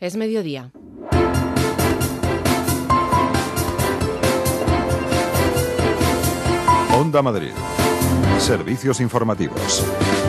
Es mediodía. Onda Madrid. Servicios informativos.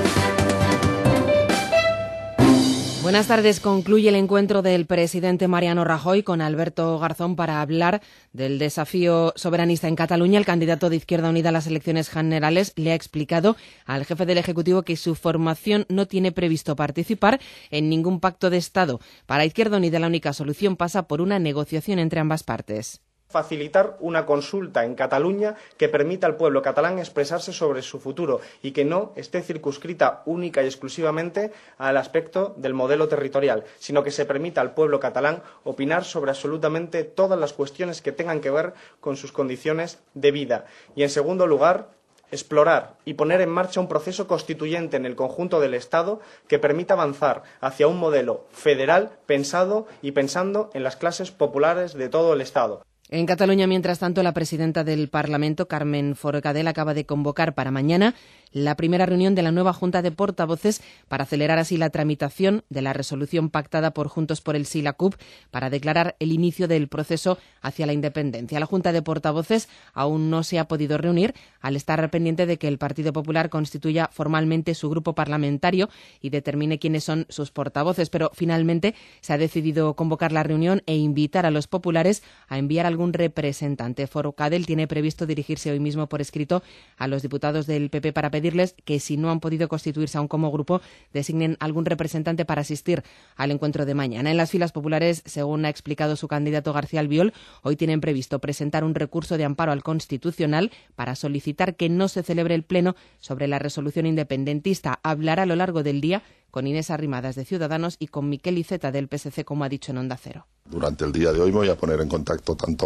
Buenas tardes. Concluye el encuentro del presidente Mariano Rajoy con Alberto Garzón para hablar del desafío soberanista en Cataluña. El candidato de Izquierda Unida a las elecciones generales le ha explicado al jefe del Ejecutivo que su formación no tiene previsto participar en ningún pacto de Estado. Para Izquierda Unida la única solución pasa por una negociación entre ambas partes. Facilitar una consulta en Cataluña que permita al pueblo catalán expresarse sobre su futuro y que no esté circunscrita única y exclusivamente al aspecto del modelo territorial, sino que se permita al pueblo catalán opinar sobre absolutamente todas las cuestiones que tengan que ver con sus condiciones de vida. Y, en segundo lugar, explorar y poner en marcha un proceso constituyente en el conjunto del Estado que permita avanzar hacia un modelo federal pensado y pensando en las clases populares de todo el Estado. En Cataluña, mientras tanto, la presidenta del Parlamento, Carmen Forcadell, acaba de convocar para mañana la primera reunión de la nueva Junta de Portavoces para acelerar así la tramitación de la resolución pactada por Juntos por el Sí y la CUP para declarar el inicio del proceso hacia la independencia. La Junta de Portavoces aún no se ha podido reunir al estar pendiente de que el Partido Popular constituya formalmente su grupo parlamentario y determine quiénes son sus portavoces, pero finalmente se ha decidido convocar la reunión e invitar a los populares a enviar algún representante. Forcadell tiene previsto dirigirse hoy mismo por escrito a los diputados del PP para pedirles que, si no han podido constituirse aún como grupo, designen algún representante para asistir al encuentro de mañana. En las filas populares, según ha explicado su candidato García Albiol, hoy tienen previsto presentar un recurso de amparo al Constitucional para solicitar que no se celebre el pleno sobre la resolución independentista. Hablará a lo largo del día con Inés Arrimadas de Ciudadanos y con Miquel Iceta del PSC, como ha dicho en Onda Cero. Durante el día de hoy me voy a poner en contacto tanto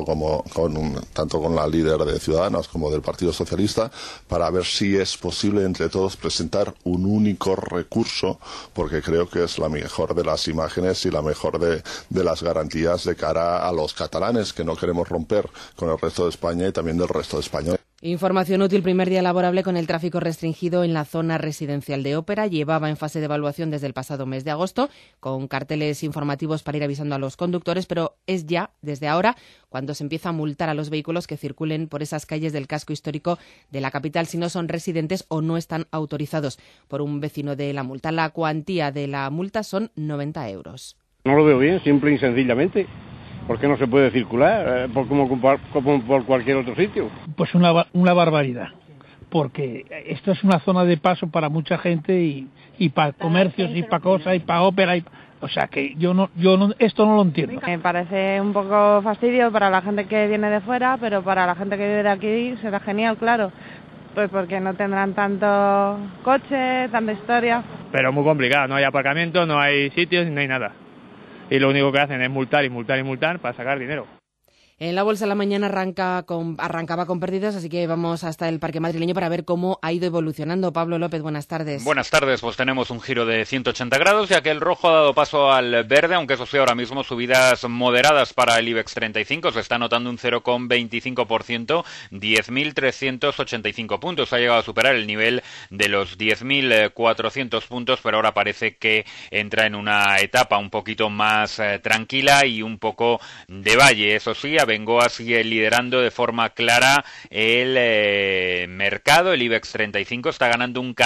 con la líder de Ciudadanos como del Partido Socialista para ver si es posible entre todos presentar un único recurso, porque creo que es la mejor de las imágenes y la mejor de las garantías de cara a los catalanes, que no queremos romper con el resto de España y también del resto de España. Información útil: primer día laborable con el tráfico restringido en la zona residencial de Ópera. Llevaba en fase de evaluación desde el pasado mes de agosto, con carteles informativos para ir avisando a los conductores, pero es ya, desde ahora, cuando se empieza a multar a los vehículos que circulen por esas calles del casco histórico de la capital si no son residentes o no están autorizados por un vecino de la multa. La cuantía de la multa son 90 euros. No lo veo bien, simple y sencillamente. ¿Por qué no se puede circular como por cualquier otro sitio? Pues una barbaridad, porque esto es una zona de paso para mucha gente y para comercios y para cosas y para ópera. O sea que yo no esto no lo entiendo. Me parece un poco fastidio para la gente que viene de fuera, pero para la gente que vive de aquí será genial, claro. Pues porque no tendrán tanto coche, tanta historia. Pero muy complicado, no hay aparcamiento, no hay sitios, no hay nada. Y lo único que hacen es multar y multar y multar para sacar dinero. En la Bolsa de la Mañana arrancaba con pérdidas, así que vamos hasta el Parque Madrileño para ver cómo ha ido evolucionando. Pablo López, buenas tardes. Buenas tardes, pues tenemos un giro de 180 grados, ya que el rojo ha dado paso al verde, aunque eso sí, ahora mismo subidas moderadas para el IBEX 35, se está notando un 0,25%, 10.385 puntos. Ha llegado a superar el nivel de los 10.400 puntos, pero ahora parece que entra en una etapa un poquito más tranquila y un poco de valle. Eso sí, Abengoa sigue liderando de forma clara el mercado. El IBEX 35 está ganando un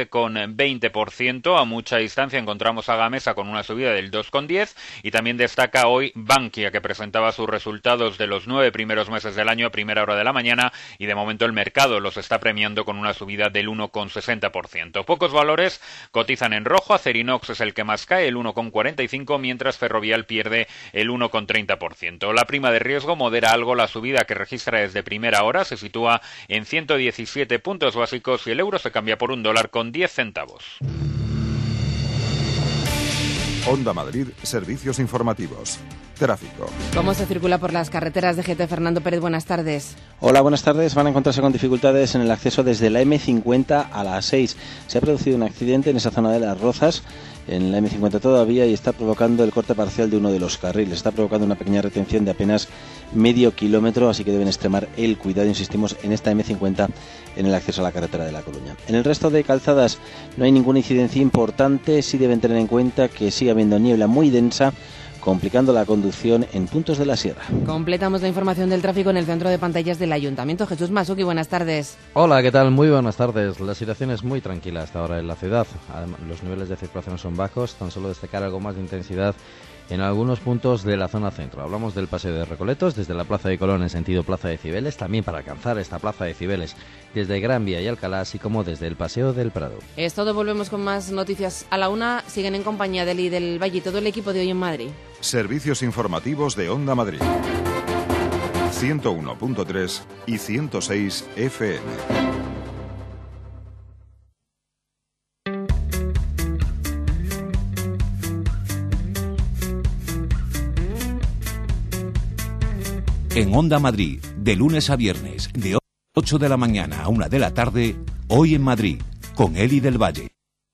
14,20%. A mucha distancia encontramos a Gamesa con una subida del 2,10%, y también destaca hoy Bankia, que presentaba sus resultados de los 9 primeros meses del año a primera hora de la mañana, y de momento el mercado los está premiando con una subida del 1,60%. Pocos valores cotizan en rojo. Acerinox es el que más cae, el 1,45%, mientras Ferrovial pierde el 1,30%. La prima de riesgo modera algo la subida que registra desde primera hora, se sitúa en 117 puntos básicos y el euro se cambia por $1,10. Onda Madrid, servicios informativos. Tráfico. ¿Cómo se circula por las carreteras de GT? Fernando Pérez, buenas tardes. Hola, buenas tardes. Van a encontrarse con dificultades en el acceso desde la M50 a la A6. Se ha producido un accidente en esa zona de Las Rozas, en la M50 todavía, y está provocando el corte parcial de uno de los carriles. Está provocando una pequeña retención de apenas medio kilómetro, así que deben extremar el cuidado, insistimos, en esta M50 en el acceso a la carretera de La Coruña. En el resto de calzadas no hay ninguna incidencia importante. Sí deben tener en cuenta que sigue habiendo niebla muy densa, complicando la conducción en puntos de la sierra. Completamos la información del tráfico en el centro de pantallas del Ayuntamiento. Jesús Masuki, buenas tardes. Hola, ¿qué tal? Muy buenas tardes. La situación es muy tranquila hasta ahora en la ciudad. Los niveles de circulación son bajos, tan solo destacar algo más de intensidad en algunos puntos de la zona centro. Hablamos del Paseo de Recoletos, desde la Plaza de Colón en sentido Plaza de Cibeles, también para alcanzar esta Plaza de Cibeles desde Gran Vía y Alcalá, así como desde el Paseo del Prado. Es todo, volvemos con más noticias a la 1. Siguen en compañía de Eli del Valle y todo el equipo de Hoy en Madrid. Servicios informativos de Onda Madrid. 101.3 y 106 FM. En Onda Madrid, de lunes a viernes, de 8 de la mañana a 1 de la tarde, Hoy en Madrid, con Eli del Valle.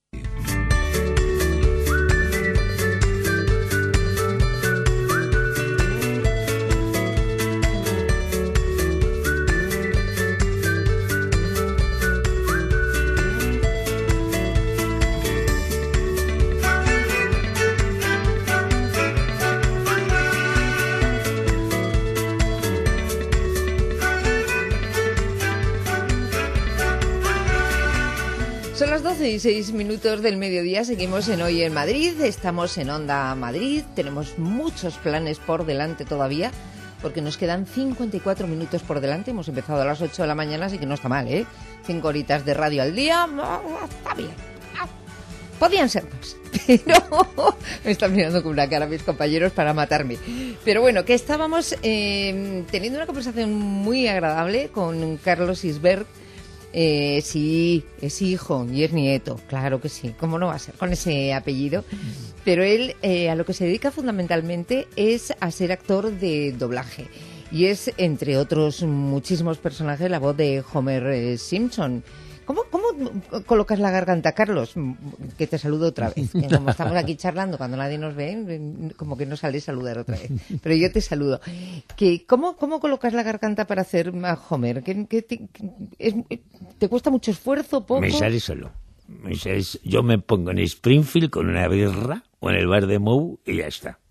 Son las 12:06 del mediodía, seguimos en Hoy en Madrid, estamos en Onda Madrid, tenemos muchos planes por delante todavía, porque nos quedan 54 minutos por delante, hemos empezado a las 8 de la mañana, así que no está mal, 5 horitas de radio al día, está bien. Podían ser más, pero me están mirando con una cara mis compañeros para matarme. Pero bueno, que estábamos teniendo una conversación muy agradable con Carlos Isbert. Sí, es hijo y es nieto, claro que sí, ¿cómo no va a ser con ese apellido? Pero él a lo que se dedica fundamentalmente es a ser actor de doblaje y es, entre otros muchísimos personajes, la voz de Homer Simpson. ¿Cómo colocas la garganta, Carlos? Que te saludo otra vez. Como estamos aquí charlando, cuando nadie nos ve, como que no sale saludar otra vez. Pero yo te saludo. ¿Cómo colocas la garganta para hacer a Homer? ¿Te cuesta mucho esfuerzo, poco? Me sale solo. Yo me pongo en Springfield con una birra o en el bar de Mou y ya está.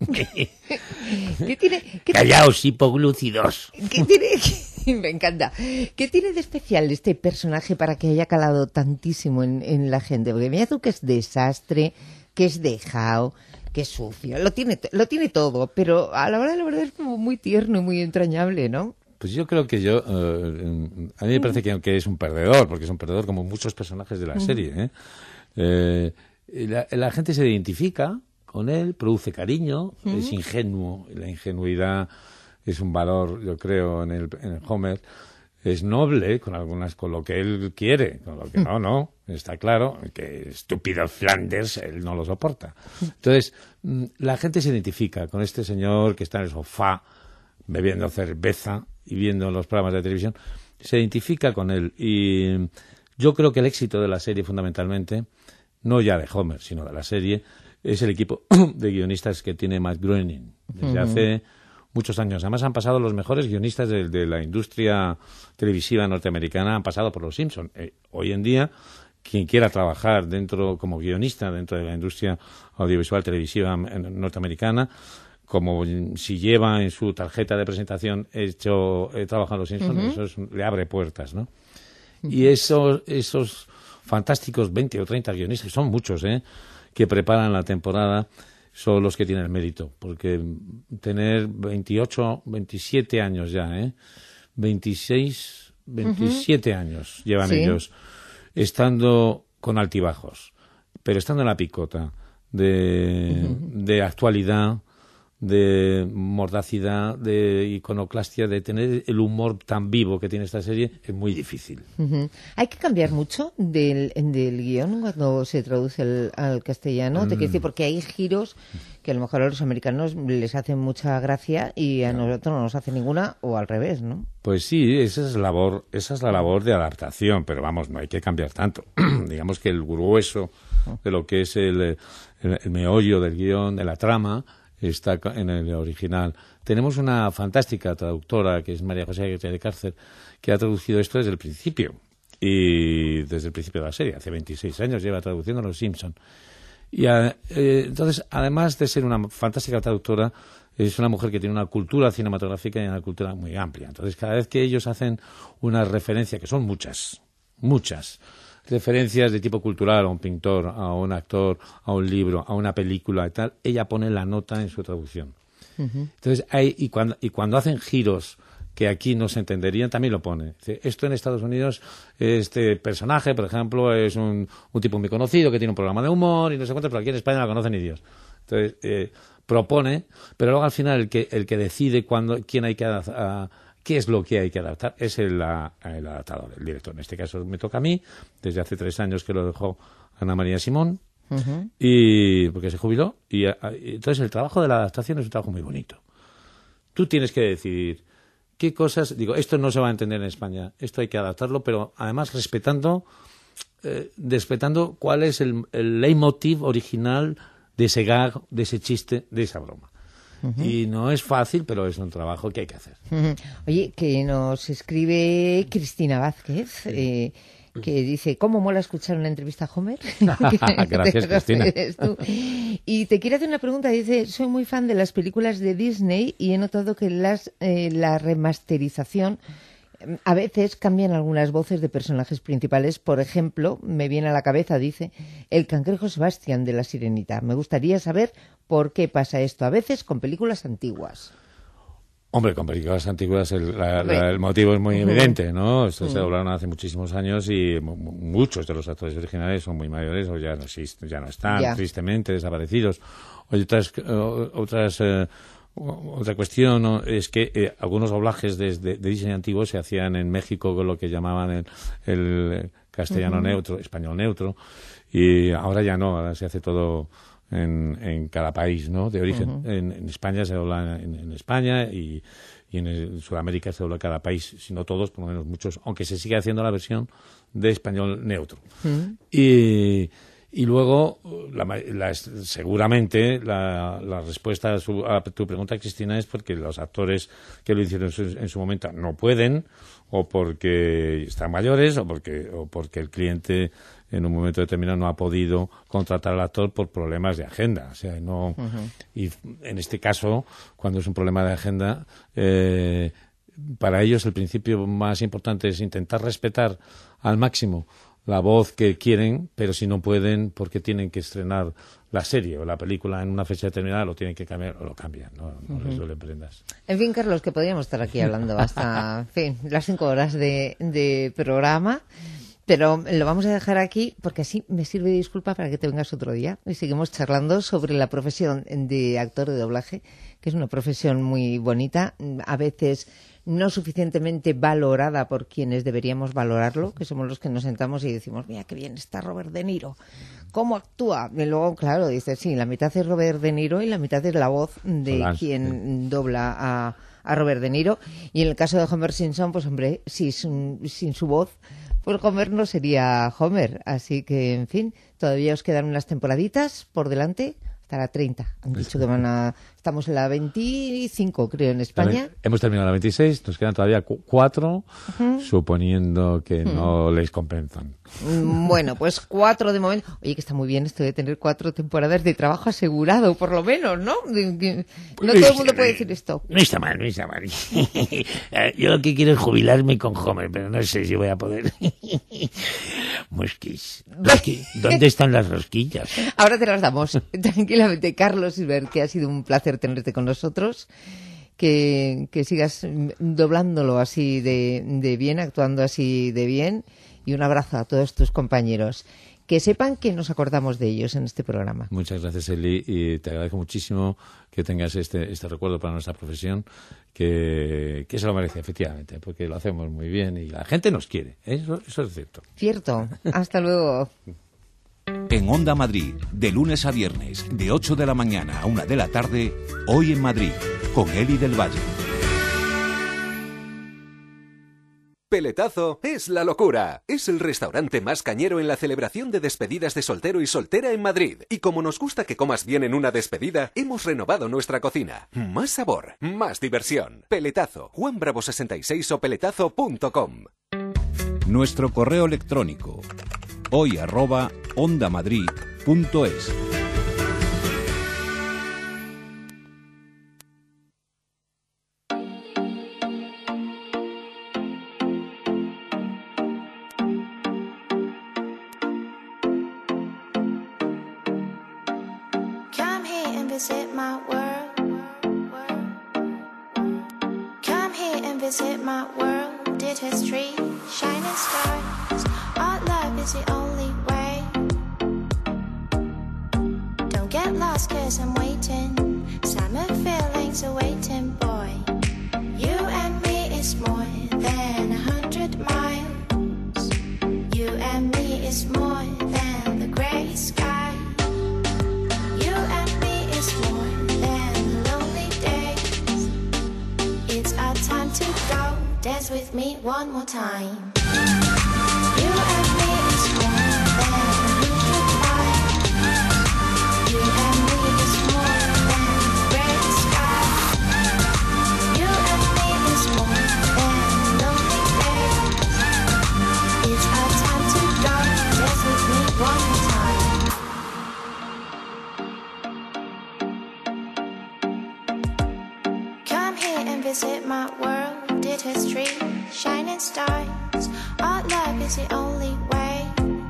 Callaos, hipoglúcidos. ¿Qué tiene? Me encanta. ¿Qué tiene de especial este personaje para que haya calado tantísimo en la gente? Porque mira tú que es desastre, que es dejado, que es sucio, lo tiene todo, pero a la hora de la verdad es como muy tierno y muy entrañable, ¿no? Pues yo creo que a mí me parece que es un perdedor, porque es un perdedor como muchos personajes de la serie. La gente se identifica con él, produce cariño, es ingenuo, la ingenuidad es un valor, yo creo, en el Homer. Es noble con lo que él quiere, con lo que no, está claro, que estúpido Flanders, él no lo soporta. Entonces, la gente se identifica con este señor que está en el sofá, bebiendo cerveza y viendo los programas de televisión, se identifica con él. Y yo creo que el éxito de la serie, fundamentalmente, no ya de Homer, sino de la serie, es el equipo de guionistas que tiene Matt Groening desde hace muchos años. Además, han pasado los mejores guionistas de la industria televisiva norteamericana, han pasado por los Simpson. Hoy en día, quien quiera trabajar como guionista dentro de la industria audiovisual televisiva norteamericana, como si lleva en su tarjeta de presentación he trabajado en los Simpsons, eso le abre puertas, ¿no? Y esos fantásticos 20 o 30 guionistas, son muchos, que preparan la temporada, son los que tienen el mérito, porque tener 28, 27 años ya, 26, 27 años llevan ellos, estando con altibajos, pero estando en la picota de actualidad, de mordacidad, de iconoclastia, de tener el humor tan vivo que tiene esta serie, es muy difícil. ¿Hay que cambiar mucho del guión cuando se traduce al castellano? Te quiero decir, porque hay giros que a lo mejor a los americanos les hacen mucha gracia y a nosotros no nos hace ninguna, o al revés, ¿no? Pues sí, esa es la labor de adaptación, pero vamos, no hay que cambiar tanto. Digamos que el grueso de lo que es el meollo del guión, de la trama, está en el original. Tenemos una fantástica traductora, que es María José de Cárcer, que ha traducido esto desde el principio, y desde el principio de la serie, hace 26 años lleva traduciendo Los Simpson. Y entonces, además de ser una fantástica traductora, es una mujer que tiene una cultura cinematográfica y una cultura muy amplia. Entonces, cada vez que ellos hacen una referencia, que son muchas referencias de tipo cultural a un pintor, a un actor, a un libro, a una película y tal, ella pone la nota en su traducción. Entonces, cuando hacen giros que aquí no se entenderían, también lo pone. Esto en Estados Unidos, este personaje, por ejemplo, es un tipo muy conocido que tiene un programa de humor y no sé cuánto, pero aquí en España no lo conocen ni Dios. Entonces, propone, pero luego al final el que decide quién hay que qué es lo que hay que adaptar es el adaptador, el director. En este caso me toca a mí, desde hace 3 años que lo dejó Ana María Simón, y porque se jubiló, y entonces el trabajo de la adaptación es un trabajo muy bonito. Tú tienes que decidir qué cosas, esto no se va a entender en España, esto hay que adaptarlo, pero además respetando cuál es el leitmotiv original de ese gag, de ese chiste, de esa broma. Y no es fácil, pero es un trabajo que hay que hacer. Oye, que nos escribe Cristina Vázquez, que dice, ¿cómo mola escuchar una entrevista a Homer? Gracias, Cristina. Y te quiere hacer una pregunta, dice, soy muy fan de las películas de Disney y he notado que la remasterización a veces cambian algunas voces de personajes principales. Por ejemplo, me viene a la cabeza, dice, el cangrejo Sebastián de La Sirenita. Me gustaría saber por qué pasa esto a veces con películas antiguas. Hombre, con películas antiguas el motivo es muy evidente, ¿no? Esto se doblaron hace muchísimos años y muchos de los actores originales son muy mayores o ya no están, tristemente desaparecidos. Otra cuestión, ¿no?, es que algunos doblajes de Disney antiguos se hacían en México con lo que llamaban el castellano neutro, español neutro, y ahora ya no, ahora se hace todo en cada país, ¿no?, de origen. En España se dobla en España y en Sudamérica se dobla cada país, si no todos, por lo menos muchos, aunque se sigue haciendo la versión de español neutro. Y luego, seguramente, la respuesta a tu pregunta, Cristina, es porque los actores que lo hicieron en su momento no pueden, o porque están mayores, o porque el cliente en un momento determinado no ha podido contratar al actor por problemas de agenda. O sea, y en este caso, cuando es un problema de agenda, para ellos el principio más importante es intentar respetar al máximo la voz que quieren, pero si no pueden, porque tienen que estrenar la serie o la película en una fecha determinada, lo tienen que cambiar o lo cambian, no les duelen prendas. En fin, Carlos, que podríamos estar aquí hablando hasta las 5 horas de programa, pero lo vamos a dejar aquí porque así me sirve de disculpa para que te vengas otro día y seguimos charlando sobre la profesión de actor de doblaje, que es una profesión muy bonita, a veces no suficientemente valorada por quienes deberíamos valorarlo, que somos los que nos sentamos y decimos, mira qué bien está Robert De Niro, cómo actúa. Y luego, claro, dices, sí, la mitad es Robert De Niro y la mitad es la voz de quien dobla a Robert De Niro. Y en el caso de Homer Simpson, pues hombre, sin su voz, pues Homer no sería Homer. Así que, en fin, todavía os quedan unas temporaditas por delante. Hasta la 30. Han dicho que estamos en la 25, creo, en España. Hemos terminado la 26, nos quedan todavía 4, suponiendo que no les compensan. Bueno, pues 4 de momento. Oye, que está muy bien esto de tener 4 temporadas de trabajo asegurado, por lo menos, ¿no? No todo el mundo puede decir esto. No está mal. Yo lo que quiero es jubilarme con Homer, pero no sé si voy a poder. Mosquis. ¿Dónde están las rosquillas? Ahora te las damos. Tranquilamente, Carlos Isbert, que ha sido un placer tenerte con nosotros. Que sigas doblándolo así de bien, actuando así de bien. Y un abrazo a todos tus compañeros. Que sepan que nos acordamos de ellos en este programa. Muchas gracias, Eli, y te agradezco muchísimo que tengas este recuerdo para nuestra profesión, que se lo merece, efectivamente, porque lo hacemos muy bien y la gente nos quiere. Eso es cierto. Cierto. Hasta luego. En Onda Madrid, de lunes a viernes, de 8 de la mañana a 1 de la tarde, Hoy en Madrid, con Eli del Valle. Peletazo es la locura. Es el restaurante más cañero en la celebración de despedidas de soltero y soltera en Madrid. Y como nos gusta que comas bien en una despedida, hemos renovado nuestra cocina. Más sabor, más diversión. Peletazo, Juan Bravo 66 o peletazo.com. Nuestro correo electrónico hoy@ondamadrid.es. visit my world. Come here and visit my world. Did history, shining stars. Our love is the only way. Don't get lost 'cause I'm waiting. Summer feelings are waiting, boy. You and me is more than 100 miles. You and me is more than the grey sky. You and me is more than the lonely days. It's our time to go. Dance with me one more time. You and me is more than 100 miles. You and me is more than the grey sky. You and me is more than lonely days. It's our time to go. Dance with me one more time. Come here and visit my world. Did history, shining stars. Our love is the only way.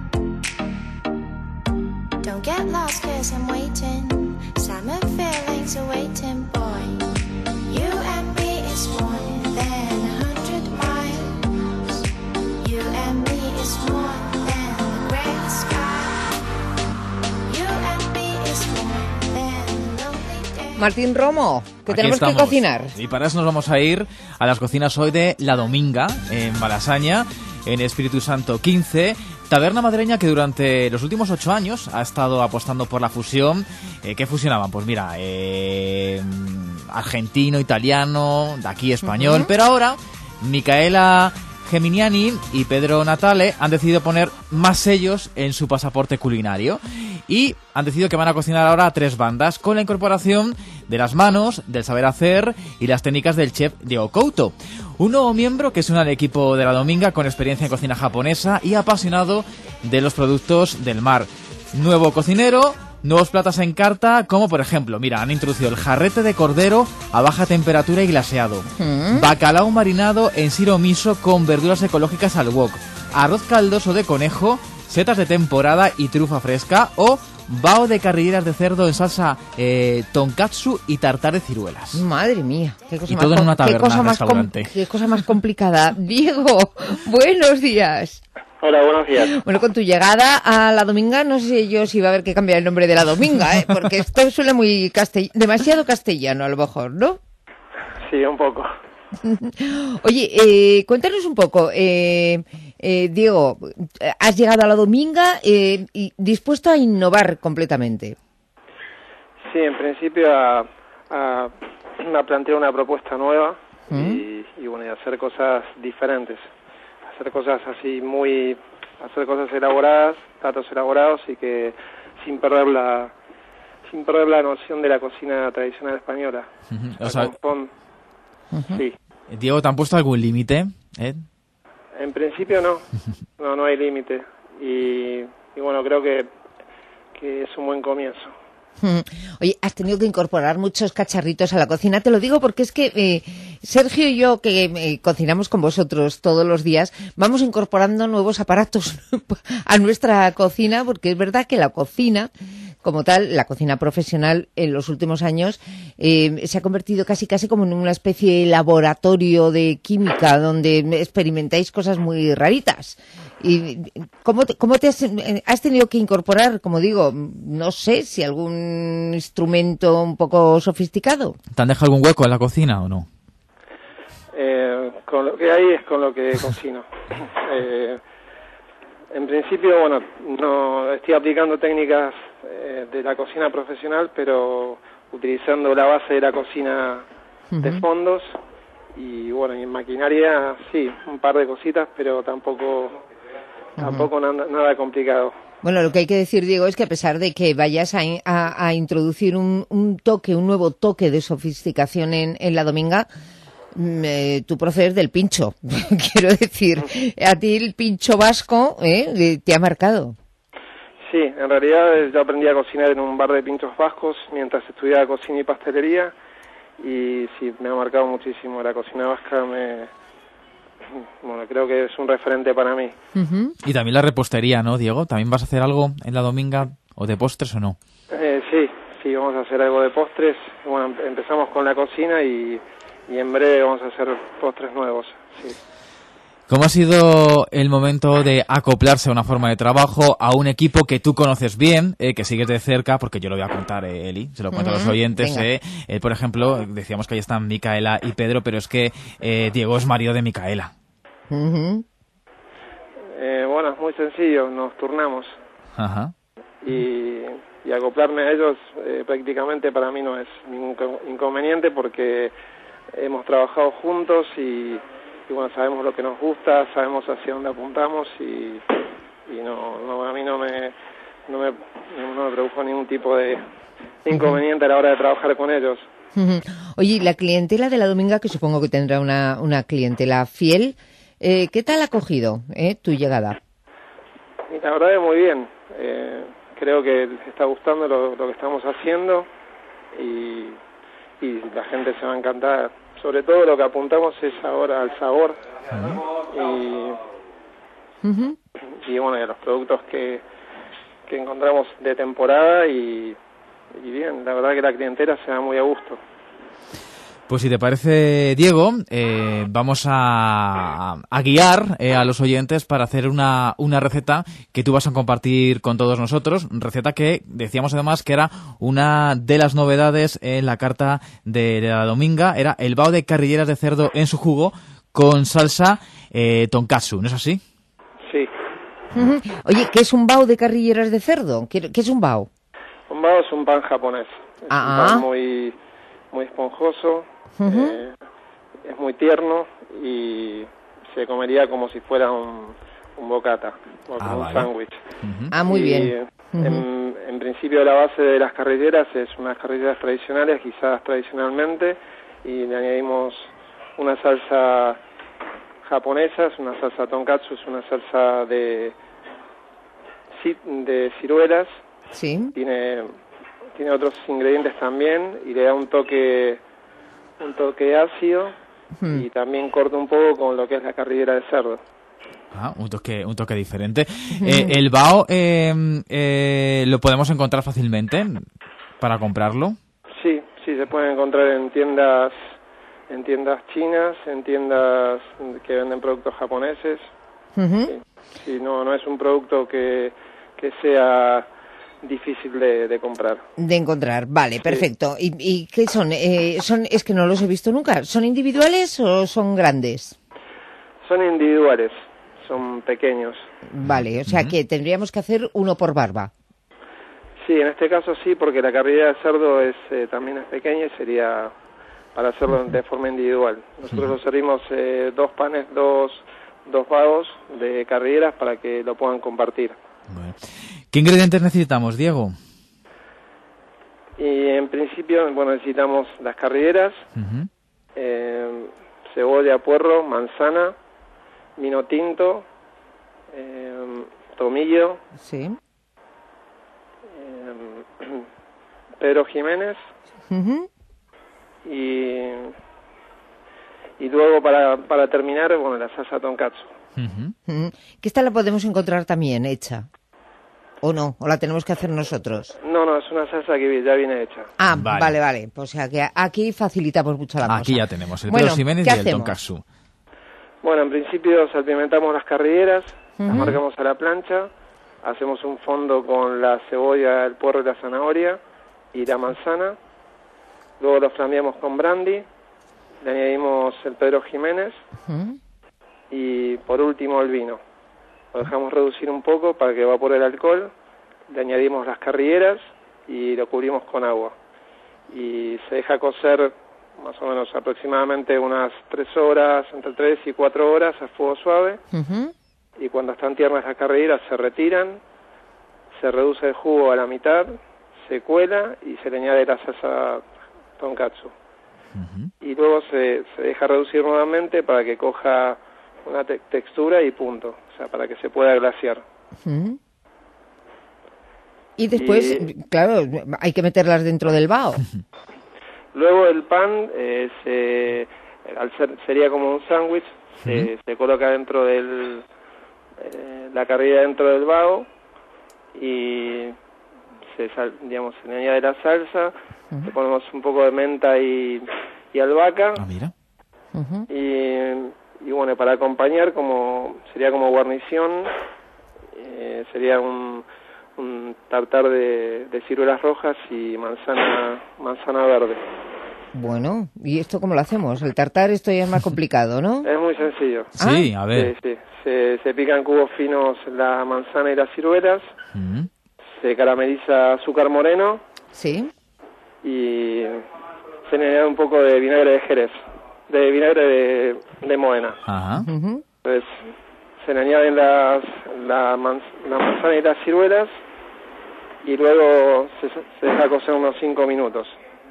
Don't get lost 'cause I'm waiting. Summer feelings are waiting, boy. You and me is more than 100 miles. You and me is more than the grey sky. You and me is more than the lonely day. Martín Romo, que Aquí tenemos estamos. que cocinar. Y para eso nos vamos a ir a las cocinas hoy de La Dominga, en Malasaña, en Espíritu Santo 15, taberna madrileña que durante los últimos 8 años ha estado apostando por la fusión. ¿Qué fusionaban? Pues mira, argentino, italiano, de aquí español, pero ahora Micaela Geminiani y Pedro Natale han decidido poner más sellos en su pasaporte culinario y han decidido que van a cocinar ahora a 3 bandas con la incorporación de las manos, del saber hacer y las técnicas del chef Diego Couto. Un nuevo miembro que se une al equipo de La Dominga con experiencia en cocina japonesa y apasionado de los productos del mar. Nuevo cocinero, nuevos platos en carta, como por ejemplo, mira, han introducido el jarrete de cordero a baja temperatura y glaseado, bacalao marinado en siro miso con verduras ecológicas al wok, arroz caldoso de conejo, setas de temporada y trufa fresca o bao de carrilleras de cerdo en salsa tonkatsu y tartar de ciruelas. Madre mía, qué cosa Y más todo en una qué taberna, cosa más restaurante. qué cosa más complicada. Diego, buenos días. Hola, buenos días. Bueno, con tu llegada a La Dominga, no sé yo si va a haber que cambiar el nombre de La Dominga, porque esto suena muy demasiado castellano a lo mejor, ¿no? Sí, un poco. Oye, cuéntanos un poco, Diego, has llegado a La Dominga y dispuesto a innovar completamente. Sí, en principio a plantear una propuesta nueva y bueno, y hacer cosas diferentes. Hacer cosas así hacer cosas elaboradas, platos elaborados y que sin perder la noción de la cocina tradicional española. O sea, sí. Diego, ¿te han puesto algún límite? En principio no hay límite y bueno, creo que es un buen comienzo. Oye, has tenido que incorporar muchos cacharritos a la cocina. Te lo digo porque es que Sergio y yo, que cocinamos con vosotros todos los días, vamos incorporando nuevos aparatos a nuestra cocina, porque es verdad que la cocina, como tal, la cocina profesional en los últimos años se ha convertido casi como en una especie de laboratorio de química donde experimentáis cosas muy raritas. ¿Y cómo te has tenido que incorporar, como digo, no sé, si algún instrumento un poco sofisticado? ¿Te han dejado algún hueco en la cocina o no? Con lo que hay es con lo que cocino. En principio, bueno, no estoy aplicando técnicas de la cocina profesional, pero utilizando la base de la cocina de fondos y bueno, y en maquinaria sí, un par de cositas, pero tampoco nada complicado. Bueno, lo que hay que decir, Diego, es que a pesar de que vayas a introducir un nuevo toque de sofisticación en La Dominga, tú procedes del pincho. Quiero decir, a ti el pincho vasco te ha marcado. Sí, en realidad yo aprendí a cocinar en un bar de pinchos vascos mientras estudiaba cocina y pastelería y sí, me ha marcado muchísimo. La cocina vasca creo que es un referente para mí. Y también la repostería, ¿no, Diego? ¿También vas a hacer algo en La Dominga o de postres o no? sí, vamos a hacer algo de postres. Bueno, empezamos con la cocina y en breve vamos a hacer postres nuevos, sí. ¿Cómo ha sido el momento de acoplarse a una forma de trabajo, a un equipo que tú conoces bien, que sigues de cerca? Porque yo lo voy a contar, Eli, se lo cuento a los oyentes. Por ejemplo, decíamos que ahí están Micaela y Pedro, pero es que Diego es marido de Micaela. Bueno, es muy sencillo, nos turnamos. Ajá. Y acoplarme a ellos prácticamente para mí no es ningún inconveniente porque hemos trabajado juntos y bueno, sabemos lo que nos gusta, sabemos hacia dónde apuntamos y no a mí no me produjo ningún tipo de inconveniente a la hora de trabajar con ellos. Oye, la clientela de la Dominga, que supongo que tendrá una clientela fiel, ¿qué tal ha acogido tu llegada? Y la verdad es muy bien. Creo que les está gustando lo que estamos haciendo y la gente se va a encantar. Sobre todo lo que apuntamos es ahora al sabor y bueno, y a los productos que encontramos de temporada y bien, la verdad que la clientela se da muy a gusto. Pues si te parece, Diego, vamos a guiar a los oyentes para hacer una receta que tú vas a compartir con todos nosotros. Receta que decíamos además que era una de las novedades en la carta de la Dominga. Era el bao de carrilleras de cerdo en su jugo con salsa tonkatsu, ¿no es así? Sí. Oye, ¿qué es un bao de carrilleras de cerdo? ¿Qué es un bao? Un bao es un pan japonés. Es un pan muy esponjoso. Es muy tierno y se comería como si fuera un bocata o como un sándwich. Muy bien. En principio la base de las carrilleras es unas carrilleras tradicionales guisadas tradicionalmente y le añadimos una salsa japonesa, es una salsa tonkatsu, es una salsa de ciruelas. Sí. Tiene otros ingredientes también y le da un toque ácido y también corta un poco con lo que es la carrillera de cerdo. Un toque diferente. ¿El bao lo podemos encontrar fácilmente para comprarlo? Sí, se puede encontrar en tiendas chinas, en tiendas que venden productos japoneses. Sí, no es un producto que sea difícil de comprar. De encontrar, vale, perfecto. ¿Y qué son? Es que no los he visto nunca. ¿Son individuales o son grandes? Son individuales, son pequeños. Vale, o sea que tendríamos que hacer uno por barba. Sí, en este caso sí, porque la carrillera de cerdo también es pequeña y sería para hacerlo de forma individual. Nosotros lo servimos 2 panes, dos baos de carrilleras para que lo puedan compartir. Bueno. ¿Qué ingredientes necesitamos, Diego? Y en principio, necesitamos las carrilleras, cebolla, puerro, manzana, vino tinto, tomillo, Pedro Jiménez y luego para terminar, la salsa tonkatsu. Que esta la podemos encontrar también hecha. ¿O no? ¿O la tenemos que hacer nosotros? No, es una salsa que ya viene hecha. Vale. Pues aquí facilitamos mucho la cosa. Aquí ya tenemos el Pedro Jiménez y el tonkatsu. Bueno, en principio salpimentamos las carrilleras, las marcamos a la plancha, hacemos un fondo con la cebolla, el puerro y la zanahoria y la manzana. Luego lo flambeamos con brandy, le añadimos el Pedro Jiménez y por último el vino. Lo dejamos reducir un poco para que evapore el alcohol, le añadimos las carrilleras y lo cubrimos con agua. Y se deja cocer más o menos aproximadamente unas 3 horas, entre 3 y 4 horas a fuego suave. Y cuando están tiernas las carrilleras se retiran, se reduce el jugo a la mitad, se cuela y se le añade la salsa tonkatsu. Y luego se deja reducir nuevamente para que coja una textura y punto, o sea, para que se pueda glasear. Y después, claro, hay que meterlas dentro del bao. Luego el pan, sería como un sándwich, se coloca dentro la carrilla dentro del bao y digamos, se le añade la salsa, le ponemos un poco de menta y albahaca. Ah, mira. Y bueno, para acompañar, sería como guarnición, sería un tartar de ciruelas rojas y manzana verde. Bueno, ¿y esto cómo lo hacemos? El tartar esto ya es más complicado, ¿no? Es muy sencillo. Sí, a ver. Sí. Se pican cubos finos la manzana y las ciruelas, se carameliza azúcar moreno. Sí. Y se le añade un poco de vinagre de Jerez, de vinagre de Módena. Ajá. Entonces se le añaden la manzana y las ciruelas y luego se deja cocer unos 5 minutos.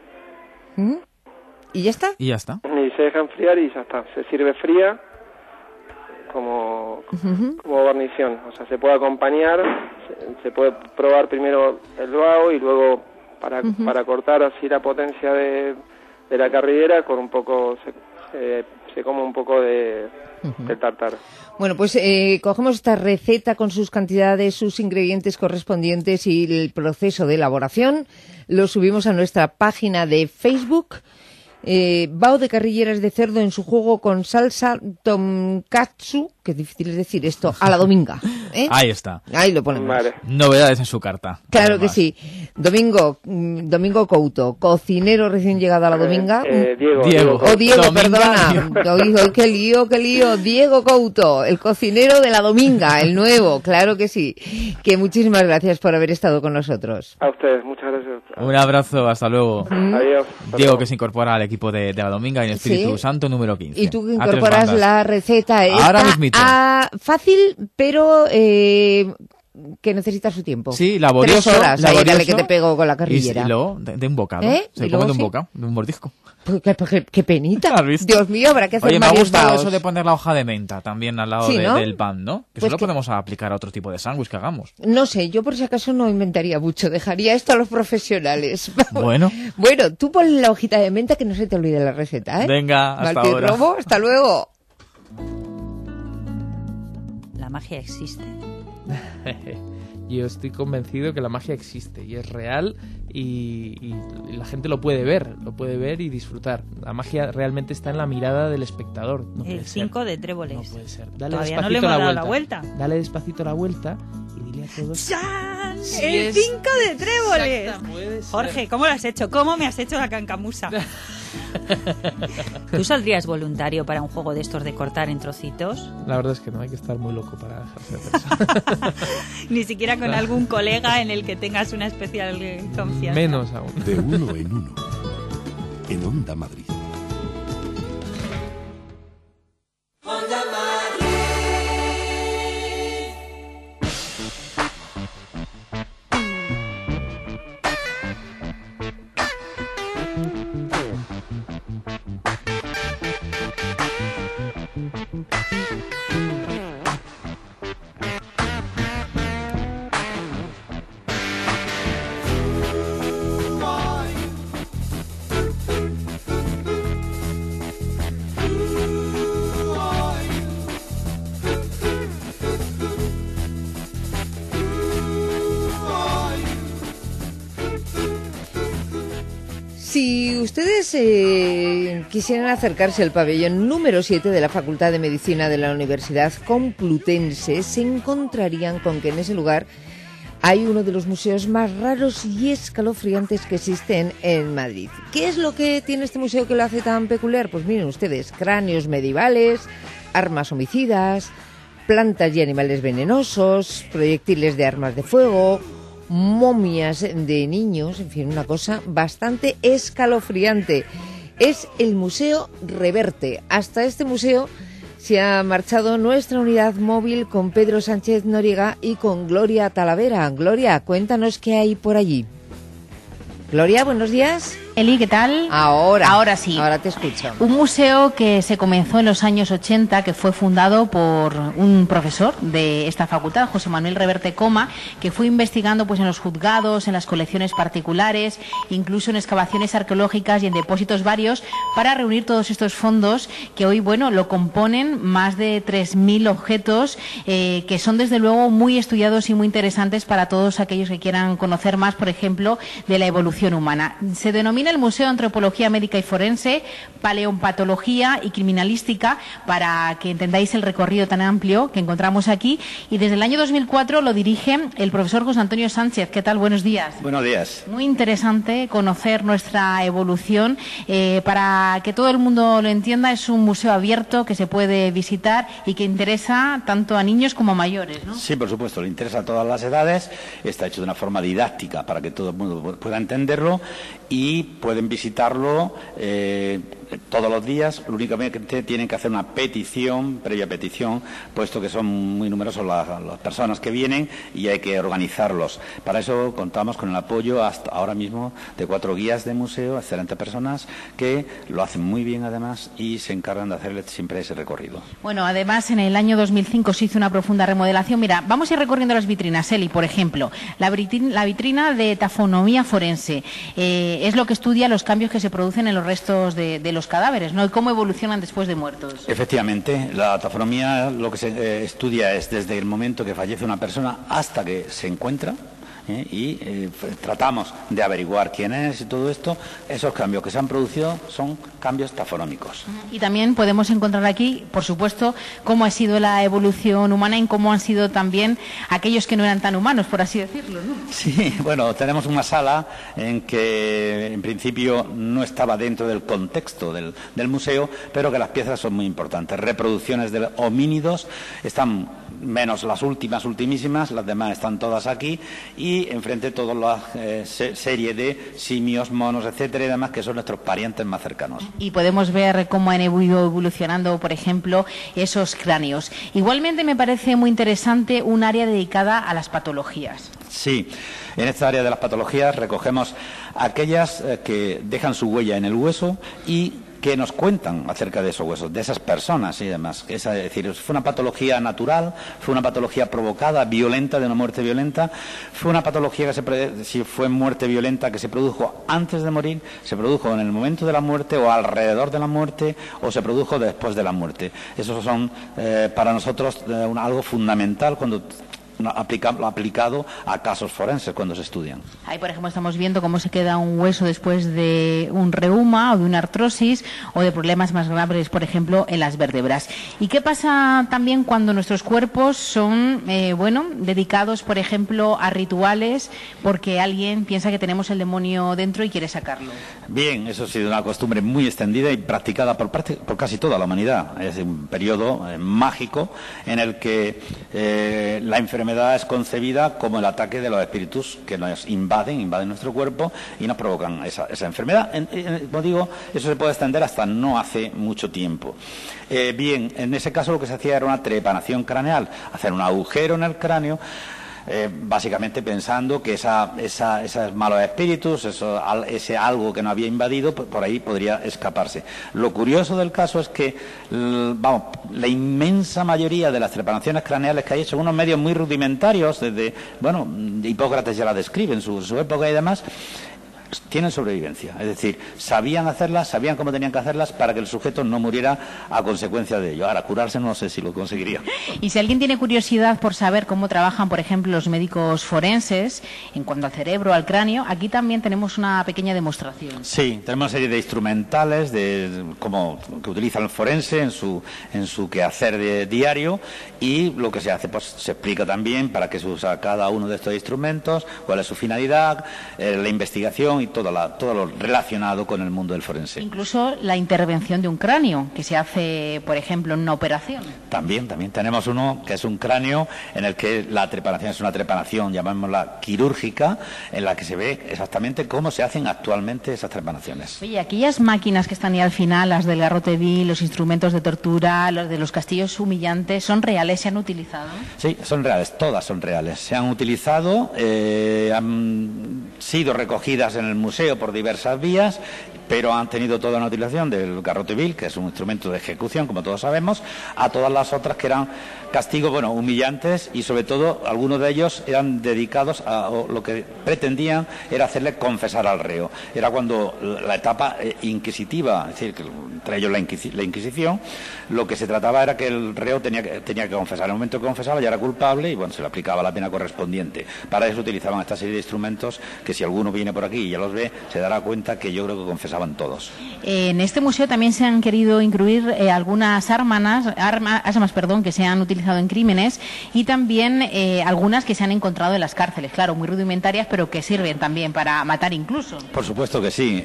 ¿Y ya está? Y ya está. Y se deja enfriar y ya está. Se sirve fría como guarnición. O sea, se puede acompañar, se puede probar primero el bao y luego para cortar así la potencia de la carrillera con un poco se come un poco del tartar. Bueno, pues cogemos esta receta con sus cantidades, sus ingredientes correspondientes y el proceso de elaboración, lo subimos a nuestra página de Facebook. Bao de carrilleras de cerdo en su jugo con salsa tonkatsu, que difícil es decir esto, a la dominga. Ahí está. Ahí lo ponemos. Vale. Novedades en su carta. Claro además. que sí. Domingo Couto, cocinero recién llegado a la dominga. Diego. Diego, perdona. Hoy, qué lío. Diego Couto, el cocinero de la dominga, el nuevo, claro que sí. Que muchísimas gracias por haber estado con nosotros. A ustedes, muchas gracias. Un abrazo, hasta luego. Adiós. Diego, que se incorpora al equipo de la dominga y el Espíritu Santo número 15. Y tú que A tres incorporas bandas. la receta Ahora mismito. fácil, pero que necesita su tiempo. Sí, laborioso. 3 horas, ahí laborioso. dale que te pego con la carrillera. Y luego de un bocado. Se ¿Y come luego de un sí? bocado, de un mordisco. Pues qué penita. ¿Has visto? Dios mío, habrá que hacer Oye, me ha varios gustado baos. eso de poner la hoja de menta también al lado Sí, ¿no? del pan, ¿no? Que Pues eso lo que- podemos aplicar a otro tipo de sándwich que hagamos. No sé, yo por si acaso no inventaría mucho, dejaría esto a los profesionales. Bueno. Bueno, tú pon la hojita de menta que no se te olvide la receta, ¿eh? Venga, hasta ahora. Maltirrobo, hasta luego. La magia existe. Yo estoy convencido que la magia existe y es real y la gente lo puede ver y disfrutar. La magia realmente está en la mirada del espectador. No El puede ser. 5 de tréboles. No puede ser. Dale Todavía no despacito le hemos dado la vuelta. Dale despacito la vuelta y dile a todos. ¡Chan! Sí, ¡El es- 5 de tréboles! Exacta, puede ser. Jorge, ¿cómo lo has hecho? ¿Cómo me has hecho la cancamusa? ¿Tú saldrías voluntario para un juego de estos de cortar en trocitos? La verdad es que no hay que estar muy loco para dejarse hacer eso. Ni siquiera con algún colega en el que tengas una especial confianza. Menos aún. De uno en uno. En Onda Madrid. Si ustedes quisieran acercarse al pabellón número 7 de la Facultad de Medicina de la Universidad Complutense, se encontrarían con que en ese lugar hay uno de los museos más raros y escalofriantes que existen en Madrid. ¿Qué es lo que tiene este museo que lo hace tan peculiar? Pues miren ustedes, cráneos medievales, armas homicidas, plantas y animales venenosos, proyectiles de armas de fuego, momias de niños, en fin, una cosa bastante escalofriante. Es el Museo Reverte. Hasta este museo se ha marchado nuestra unidad móvil con Pedro Sánchez Noriega y con Gloria Talavera. Gloria, cuéntanos qué hay por allí. Gloria, buenos días. Eli, ¿qué tal? Ahora sí. Ahora te escucho. Un museo que se comenzó en los años 80, que fue fundado por un profesor de esta facultad, José Manuel Reverte Coma, que fue investigando pues en los juzgados, en las colecciones particulares, incluso en excavaciones arqueológicas y en depósitos varios, para reunir todos estos fondos que hoy, bueno, lo componen más de 3.000 objetos que son desde luego muy estudiados y muy interesantes para todos aquellos que quieran conocer más, por ejemplo, de la evolución humana. Se denomina el Museo de Antropología Médica y Forense, Paleontología y Criminalística, para que entendáis el recorrido tan amplio que encontramos aquí. Y desde el año 2004 lo dirige el profesor José Antonio Sánchez. ¿Qué tal? Buenos días. Buenos días. Muy interesante conocer nuestra evolución. Para que todo el mundo lo entienda, es un museo abierto que se puede visitar y que interesa tanto a niños como a mayores, ¿no? Sí, por supuesto, le interesa a todas las edades. Está hecho de una forma didáctica para que todo el mundo pueda entenderlo y pueden visitarlo todos los días. Únicamente tienen que hacer una petición, previa petición, puesto que son muy numerosos las personas que vienen y hay que organizarlos. Para eso contamos con el apoyo hasta ahora mismo de 4 guías de museo, excelentes personas que lo hacen muy bien además y se encargan de hacerle siempre ese recorrido. Bueno, además en el año 2005 se hizo una profunda remodelación. Mira, vamos a ir recorriendo las vitrinas, Eli, por ejemplo. La vitrina de tafonomía forense es lo que estudia los cambios que se producen en los restos de los cadáveres, ¿no? Y cómo evolucionan después de muertos. Efectivamente, la tafonomía lo que se estudia es desde el momento que fallece una persona hasta que se encuentra. Y tratamos de averiguar quién es y todo esto. Esos cambios que se han producido son cambios tafonómicos. Y también podemos encontrar aquí, por supuesto, cómo ha sido la evolución humana y cómo han sido también aquellos que no eran tan humanos, por así decirlo, ¿no? Sí, bueno, tenemos una sala en que en principio no estaba dentro del contexto del museo, pero que las piezas son muy importantes. Reproducciones de homínidos están menos las ultimísimas, las demás están todas aquí, y enfrente toda la serie de simios, monos, etcétera y demás, que son nuestros parientes más cercanos. Y podemos ver cómo han ido evolucionando, por ejemplo, esos cráneos. Igualmente me parece muy interesante un área dedicada a las patologías. Sí, en esta área de las patologías recogemos aquellas que dejan su huella en el hueso y que nos cuentan acerca de esos huesos, de esas personas y demás. Es decir, fue una patología natural, fue una patología provocada, violenta, de una muerte violenta, fue una patología si fue muerte violenta que se produjo antes de morir, se produjo en el momento de la muerte o alrededor de la muerte o se produjo después de la muerte. Esos son para nosotros algo fundamental cuando aplicado a casos forenses cuando se estudian. Ahí, por ejemplo, estamos viendo cómo se queda un hueso después de un reuma o de una artrosis o de problemas más graves, por ejemplo, en las vértebras. ¿Y qué pasa también cuando nuestros cuerpos son, dedicados, por ejemplo, a rituales porque alguien piensa que tenemos el demonio dentro y quiere sacarlo? Bien, eso ha sido una costumbre muy extendida y practicada por casi toda la humanidad. Es un periodo mágico en el que la enfermedad es concebida como el ataque de los espíritus que nos invaden nuestro cuerpo y nos provocan esa enfermedad. Como digo, eso se puede extender hasta no hace mucho tiempo. Bien, en ese caso lo que se hacía era una trepanación craneal, hacer un agujero en el cráneo, básicamente pensando que esos malos espíritus, ese algo que no había invadido, por ahí podría escaparse. Lo curioso del caso es que, la inmensa mayoría de las trepanaciones craneales que hay son unos medios muy rudimentarios, desde, Hipócrates ya la describe en su época y demás, tienen sobrevivencia, es decir, sabían hacerlas, sabían cómo tenían que hacerlas para que el sujeto no muriera a consecuencia de ello. Ahora, curarse no sé si lo conseguiría. Y si alguien tiene curiosidad por saber cómo trabajan, por ejemplo, los médicos forenses en cuanto al cerebro, al cráneo, aquí también tenemos una pequeña demostración. Sí, tenemos una serie de instrumentales que utiliza el forense en su quehacer diario, y lo que se hace, pues se explica también para qué se usa cada uno de estos instrumentos, cuál es su finalidad, la investigación y todo lo relacionado con el mundo del forense. Incluso la intervención de un cráneo, que se hace, por ejemplo, en una operación. También tenemos uno que es un cráneo en el que la trepanación es una trepanación, llamémosla quirúrgica, en la que se ve exactamente cómo se hacen actualmente esas trepanaciones. Oye, aquellas máquinas que están ahí al final, las del garrote vil, los instrumentos de tortura, los de los castillos humillantes, ¿son reales? ¿Se han utilizado? Sí, son reales, todas son reales. Se han utilizado, han sido recogidas en el museo por diversas vías, pero han tenido toda una utilización del garrote vil, que es un instrumento de ejecución, como todos sabemos, a todas las otras que eran castigos, bueno, humillantes, y sobre todo algunos de ellos eran dedicados a lo que pretendían era hacerle confesar al reo. Era cuando la etapa inquisitiva, es decir, que entre ellos la Inquisición, lo que se trataba era que el reo tenía que confesar. En el momento que confesaba ya era culpable y bueno, se le aplicaba la pena correspondiente. Para eso utilizaban esta serie de instrumentos que si alguno viene por aquí y ya los ve, se dará cuenta que yo creo que confesaban todos. En este museo también se han querido incluir algunas armas que se han utilizado en crímenes y también algunas que se han encontrado en las cárceles, claro, muy rudimentarias, pero que sirven también para matar incluso. Por supuesto que sí.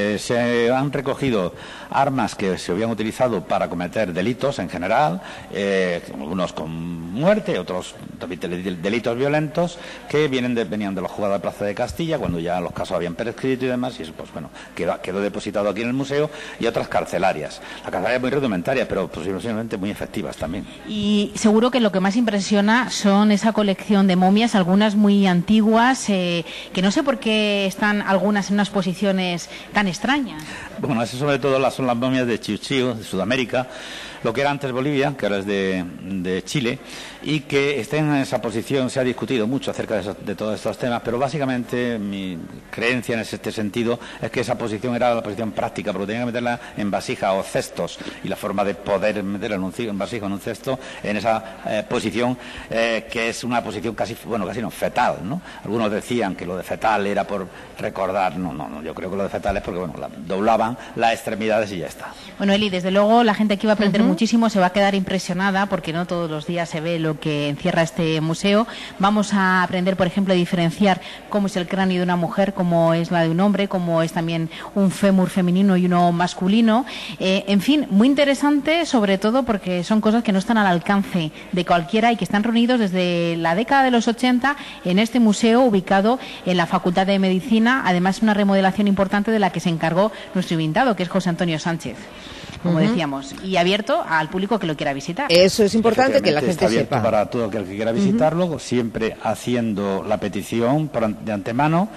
Se han recogido armas que se habían utilizado para cometer delitos en general, algunos con muerte, otros delitos violentos, que venían de los juzgados de Plaza de Castilla, cuando ya los casos habían prescrito y demás, y eso pues bueno, quedó depositado aquí en el museo, y otras carcelarias. Las carcelarias muy rudimentarias, pero posiblemente muy efectivas también. Y seguro que lo que más impresiona son esa colección de momias, algunas muy antiguas, que no sé por qué están algunas en unas posiciones tan extrañas. Bueno, eso sobre todo son las momias de Chiu Chiu, de Sudamérica, lo que era antes Bolivia, que ahora es de Chile, y que estén en esa posición. Se ha discutido mucho acerca de todos estos temas, pero básicamente mi creencia en este sentido es que esa posición era la posición práctica, porque tenían que meterla en vasija o cestos, y la forma de poder meterla en vasija o en un cesto, en esa posición, que es una posición casi no, fetal, ¿no? Algunos decían que lo de fetal era por recordar, no, yo creo que lo de fetal es porque, bueno, doblaban las extremidades y ya está. Bueno, Eli, desde luego la gente aquí va a aprender muchísimo, se va a quedar impresionada porque no todos los días se ve lo que encierra este museo. Vamos a aprender, por ejemplo, a diferenciar cómo es el cráneo de una mujer, cómo es la de un hombre, cómo es también un fémur femenino y uno masculino. En fin, muy interesante, sobre todo porque son cosas que no están al alcance de cualquiera y que están reunidos desde la década de los 80 en este museo ubicado en la Facultad de Medicina. Además, una remodelación importante de la que se encargó nuestro invitado, que es José Antonio Sánchez, como decíamos, y abierto al público que lo quiera visitar. Eso es importante que la gente está abierto sepa. Para todo aquel que quiera visitarlo, siempre haciendo la petición de antemano.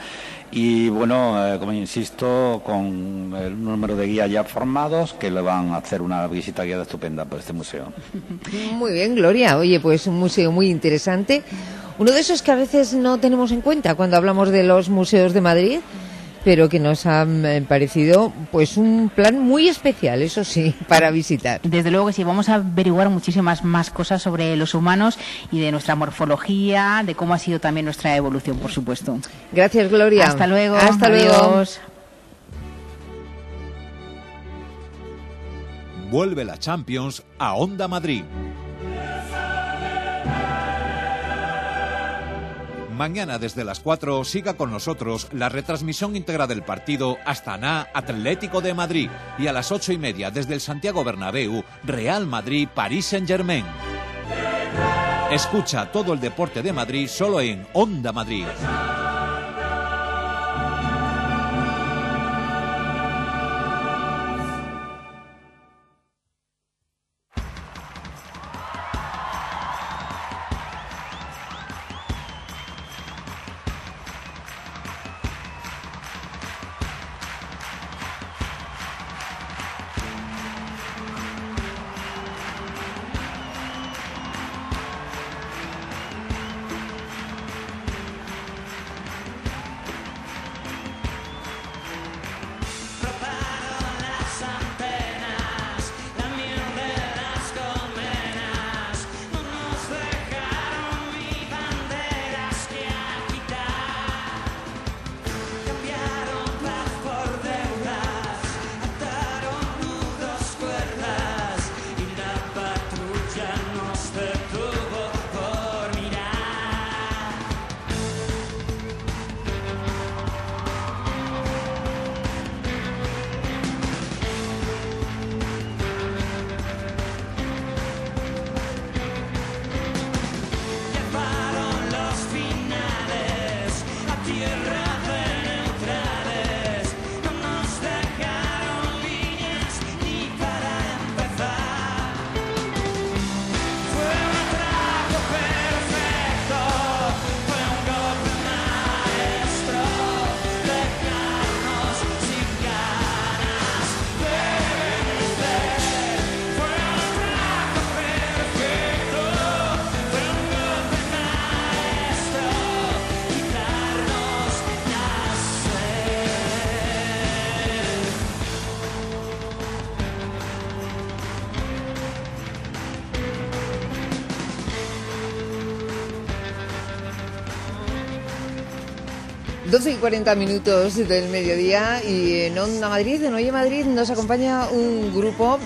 Y bueno, como insisto, con el número de guías ya formados, que le van a hacer una visita guiada estupenda por este museo. Muy bien, Gloria. Oye, pues un museo muy interesante. Uno de esos que a veces no tenemos en cuenta cuando hablamos de los museos de Madrid, pero que nos ha parecido pues un plan muy especial, eso sí, para visitar. Desde luego que sí, vamos a averiguar muchísimas más cosas sobre los humanos y de nuestra morfología, de cómo ha sido también nuestra evolución, por supuesto. Gracias, Gloria. Hasta luego. Hasta luego. Adiós. Vuelve la Champions a Onda Madrid. Mañana desde las 4 siga con nosotros la retransmisión íntegra del partido Astana Atlético de Madrid y a las 8:30 desde el Santiago Bernabéu Real Madrid París Saint-Germain. Escucha todo el deporte de Madrid solo en Onda Madrid. 12:40 del mediodía y en Onda Madrid, en Oye Madrid, nos acompaña un grupo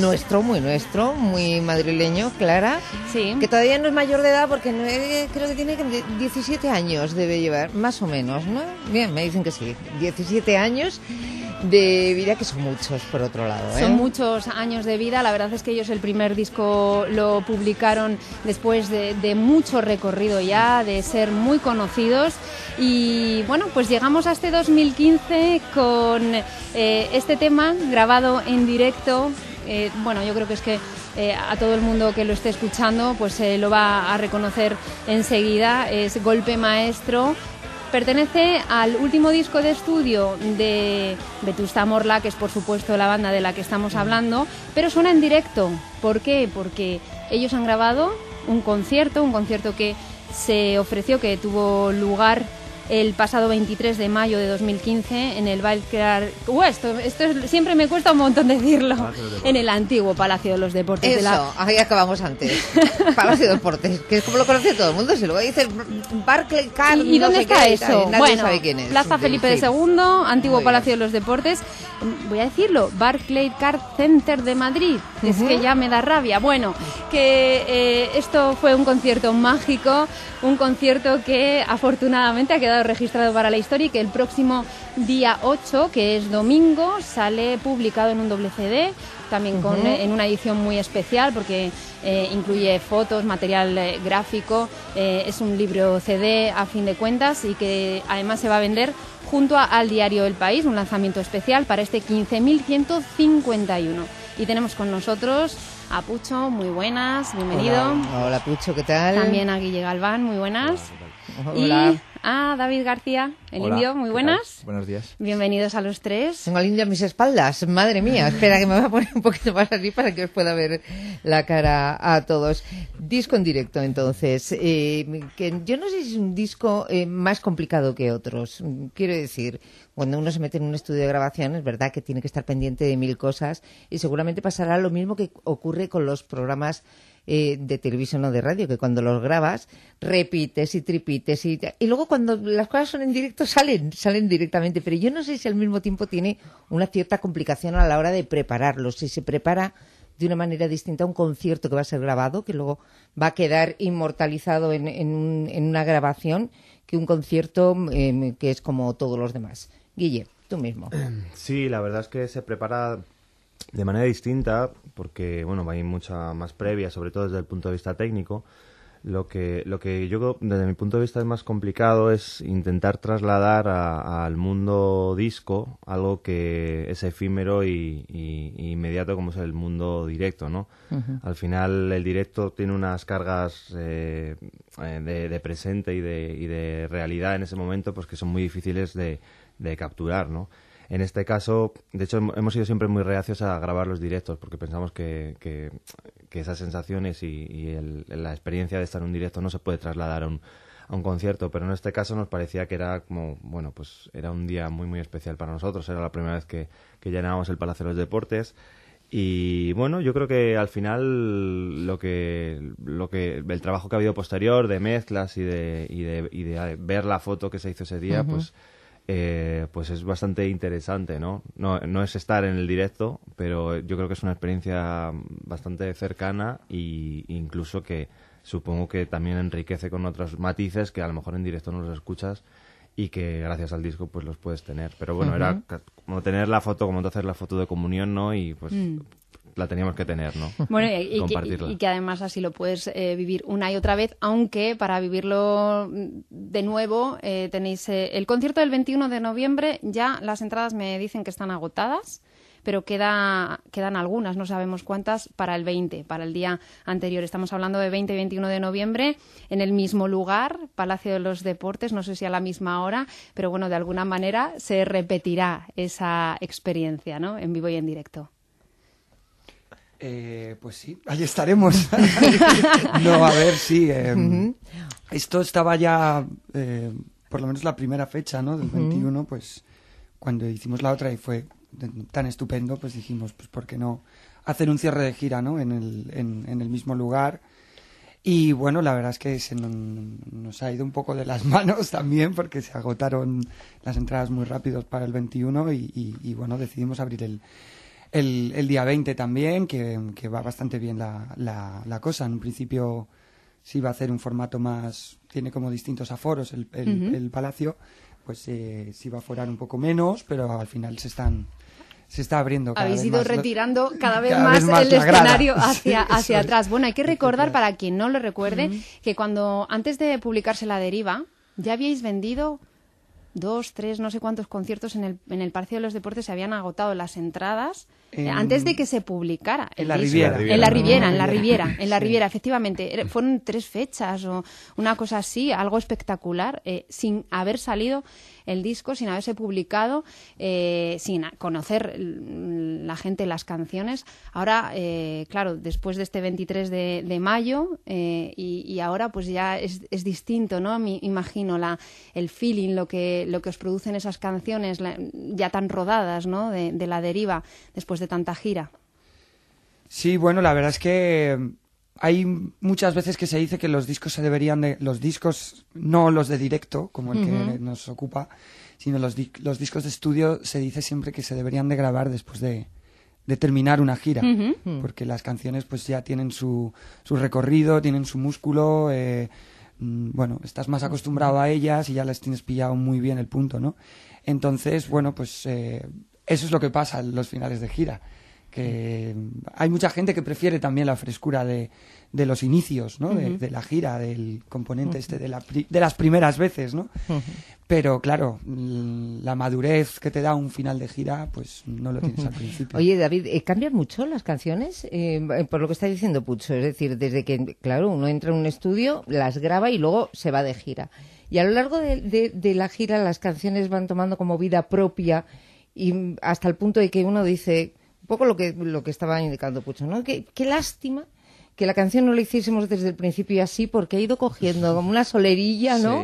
muy madrileño, Clara, que todavía no es mayor de edad porque creo que tiene 17 años, debe llevar, más o menos, ¿no? Bien, me dicen que sí, 17 años de vida, que son muchos, por otro lado, ¿eh? Son muchos años de vida. La verdad es que ellos el primer disco lo publicaron después de mucho recorrido ya, de ser muy conocidos. Y bueno, pues llegamos a este 2015 con este tema grabado en directo. Bueno, yo creo que es que a todo el mundo que lo esté escuchando pues lo va a reconocer enseguida. Es Golpe Maestro. Pertenece al último disco de estudio de Vetusta Morla, que es por supuesto la banda de la que estamos hablando, pero suena en directo. ¿Por qué? Porque ellos han grabado un concierto que se ofreció, que tuvo lugar el pasado 23 de mayo de 2015 en el esto siempre me cuesta un montón decirlo, en el antiguo Palacio de los Deportes. Ahí acabamos antes. Palacio de Deportes, que es como lo conoce todo el mundo, se lo dice Barclay Card. ¿Y dónde está eso? Nadie sabe quién es. Plaza Felipe II, antiguo Palacio de los Deportes. Voy a decirlo, Barclay Card Center de Madrid. Es que ya me da rabia. Bueno, que esto fue un concierto mágico, un concierto que afortunadamente ha quedado registrado para la historia y que el próximo día 8, que es domingo, sale publicado en un doble CD, también en una edición muy especial porque incluye fotos, material gráfico, es un libro CD a fin de cuentas y que además se va a vender junto al diario El País, un lanzamiento especial para este 15.151. Y tenemos con nosotros a Pucho, muy buenas, bienvenido. Hola Pucho, ¿qué tal? También a Guille Galván, muy buenas. Hola. Y a David García, el Hola, indio, muy buenas. Buenos días. Bienvenidos a los tres. Tengo al indio a mis espaldas, madre mía. Espera que me voy a poner un poquito más así para que os pueda ver la cara a todos. Disco en directo, entonces. Que yo no sé si es un disco más complicado que otros. Quiero decir, cuando uno se mete en un estudio de grabación, es verdad que tiene que estar pendiente de 1000 cosas y seguramente pasará lo mismo que ocurre con los programas de televisión o de radio, que cuando los grabas repites y tripites y luego cuando las cosas son en directo salen directamente, pero yo no sé si al mismo tiempo tiene una cierta complicación a la hora de prepararlo, si se prepara de una manera distinta a un concierto que va a ser grabado, que luego va a quedar inmortalizado en una grabación, que un concierto que es como todos los demás. Guille, tú mismo. Sí, la verdad es que se prepara de manera distinta porque, bueno, hay mucha más previa, sobre todo desde el punto de vista técnico. Lo que yo, desde mi punto de vista, es más complicado es intentar trasladar al mundo disco algo que es efímero y inmediato como es el mundo directo, ¿no? Uh-huh. Al final el directo tiene unas cargas de presente y de realidad en ese momento pues que son muy difíciles de capturar, ¿no? En este caso, de hecho, hemos sido siempre muy reacios a grabar los directos porque pensamos que esas sensaciones y la experiencia de estar en un directo no se puede trasladar a un concierto, pero en este caso nos parecía que era como, bueno, pues era un día muy muy especial para nosotros, era la primera vez que llenábamos el Palacio de los Deportes y bueno, yo creo que al final el trabajo que ha habido posterior de mezclas y de ver la foto que se hizo ese día, uh-huh. Pues es bastante interesante, ¿no? No es estar en el directo, pero yo creo que es una experiencia bastante cercana e incluso que supongo que también enriquece con otros matices que a lo mejor en directo no los escuchas y que gracias al disco pues los puedes tener. Pero bueno, uh-huh. Era como tener la foto, como hacer la foto de comunión, ¿no? Y pues la teníamos que tener, ¿no? Bueno, y que además así lo puedes vivir una y otra vez, aunque para vivirlo de nuevo tenéis el concierto del 21 de noviembre, ya las entradas me dicen que están agotadas, pero quedan algunas, no sabemos cuántas, para el 20, para el día anterior. Estamos hablando de 20 y 21 de noviembre, en el mismo lugar, Palacio de los Deportes, no sé si a la misma hora, pero bueno, de alguna manera se repetirá esa experiencia, ¿no? En vivo y en directo. Pues sí, ahí estaremos. No, a ver, sí. Esto estaba ya, por lo menos la primera fecha, ¿no? Del 21, pues cuando hicimos la otra y fue tan estupendo, pues dijimos, pues ¿por qué no hacer un cierre de gira, ¿no? En el mismo lugar. Y bueno, la verdad es que nos ha ido un poco de las manos también porque se agotaron las entradas muy rápidos para el 21 y bueno, decidimos abrir el día 20 también, que va bastante bien la cosa. En un principio se iba a hacer un formato más, tiene como distintos aforos el Palacio, pues se iba a aforar un poco menos, pero al final se está abriendo cada Habéis vez ido más retirando cada vez más el escenario hacia atrás. Bueno, hay que recordar, para quien no lo recuerde, que antes de publicarse La Deriva, ya habíais vendido 2, 3, no sé cuántos conciertos en el Palacio de los Deportes. Se habían agotado las entradas antes de que se publicara el disco. En la Riviera, efectivamente. Fueron 3 fechas o una cosa así, algo espectacular, sin haber salido el disco, sin haberse publicado, sin conocer la gente las canciones. Ahora, claro, después de este 23 de mayo, y ahora pues ya es distinto, ¿no? Imagino el feeling, lo que os producen esas canciones ya tan rodadas, ¿no? De La Deriva, después de tanta gira. Sí, bueno, la verdad es que hay muchas veces que se dice que los discos los discos, no los de directo, como el que nos ocupa, sino los discos de estudio, se dice siempre que se deberían de grabar después de terminar una gira, porque las canciones pues ya tienen su recorrido, tienen su músculo, bueno, estás más acostumbrado a ellas y ya les tienes pillado muy bien el punto, ¿no? Entonces, bueno, pues eso es lo que pasa en los finales de gira, que hay mucha gente que prefiere también la frescura de los inicios, ¿no? De la gira, del componente de las primeras veces, ¿no? Pero claro, la madurez que te da un final de gira, pues no lo tienes al principio. Oye, David, ¿cambian mucho las canciones? Por lo que está diciendo Pucho, es decir, desde que, claro, uno entra en un estudio, las graba y luego se va de gira. Y a lo largo de la gira las canciones van tomando como vida propia y hasta el punto de que uno dice, un poco lo que estaba indicando Pucho, ¿no? Qué lástima que la canción no la hiciésemos desde el principio así, porque ha ido cogiendo como una solerilla, ¿no?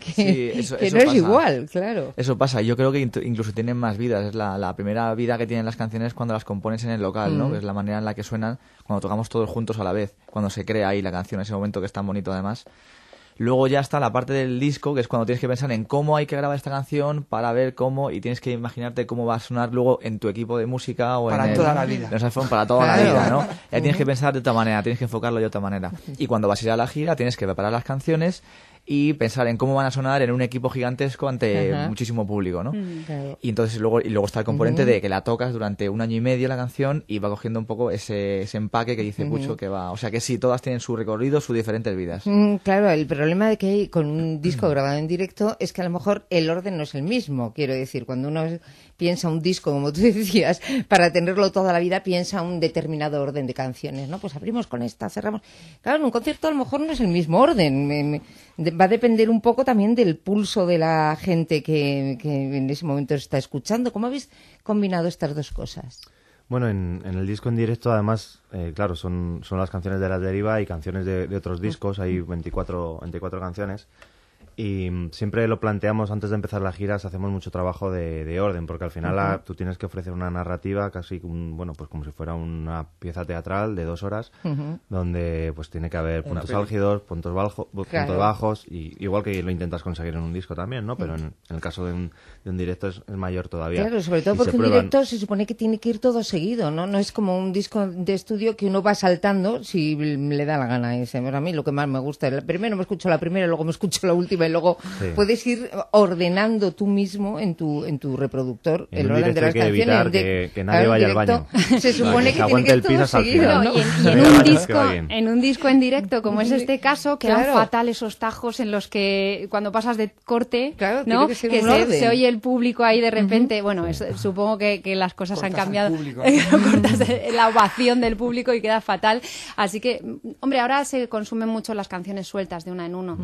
Eso no es igual, claro. Eso pasa. Yo creo que incluso tienen más vidas. Es la primera vida que tienen las canciones cuando las compones en el local, ¿no? Que es la manera en la que suenan cuando tocamos todos juntos a la vez, cuando se crea ahí la canción, ese momento que es tan bonito además. Luego ya está la parte del disco, que es cuando tienes que pensar en cómo hay que grabar esta canción para ver cómo, y tienes que imaginarte cómo va a sonar luego en tu equipo de música o para toda la vida. Para toda la vida, ¿no? Ya tienes que pensar de otra manera, tienes que enfocarlo de otra manera. Y cuando vas a ir a la gira tienes que preparar las canciones y pensar en cómo van a sonar en un equipo gigantesco ante muchísimo público, ¿no? Claro. Y entonces luego está el componente de que la tocas durante 1 año y medio la canción y va cogiendo un poco ese empaque que dice Pucho que va... O sea que sí, todas tienen su recorrido, sus diferentes vidas. Claro, el problema de que hay con un disco grabado en directo es que a lo mejor el orden no es el mismo. Quiero decir, cuando uno piensa un disco, como tú decías, para tenerlo toda la vida, piensa un determinado orden de canciones, ¿no? Pues abrimos con esta, cerramos... Claro, en un concierto a lo mejor no es el mismo orden. Va a depender un poco también del pulso de la gente que en ese momento está escuchando. ¿Cómo habéis combinado estas dos cosas? Bueno, en el disco en directo, además, claro, son las canciones de La Deriva y canciones de otros discos. Hay 24 canciones. Y siempre lo planteamos antes de empezar las giras, hacemos mucho trabajo de orden, porque al final tú tienes que ofrecer una narrativa casi, pues como si fuera una pieza teatral de 2 horas, donde pues tiene que haber puntos álgidos, puntos bajos, y igual que lo intentas conseguir en un disco también, ¿no? Pero en el caso de un directo es mayor todavía. Claro, sobre todo porque un directo se supone que tiene que ir todo seguido, ¿no? No es como un disco de estudio que uno va saltando si le da la gana. A mí lo que más me gusta es primero me escucho la primera, luego me escucho la última y luego puedes ir ordenando tú mismo en tu reproductor el orden de las canciones. Evitar que nadie vaya al baño. Se supone que tiene que ir todo seguido, ¿no? Y en un disco en directo, como es este caso, quedan fatal esos tajos en los que cuando pasas de corte, ¿no? Que se oye el público ahí de repente. Bueno, supongo que las cosas han cambiado. Cortas la ovación del público y queda fatal. Así que, hombre, ahora se consumen mucho las canciones sueltas de una en uno.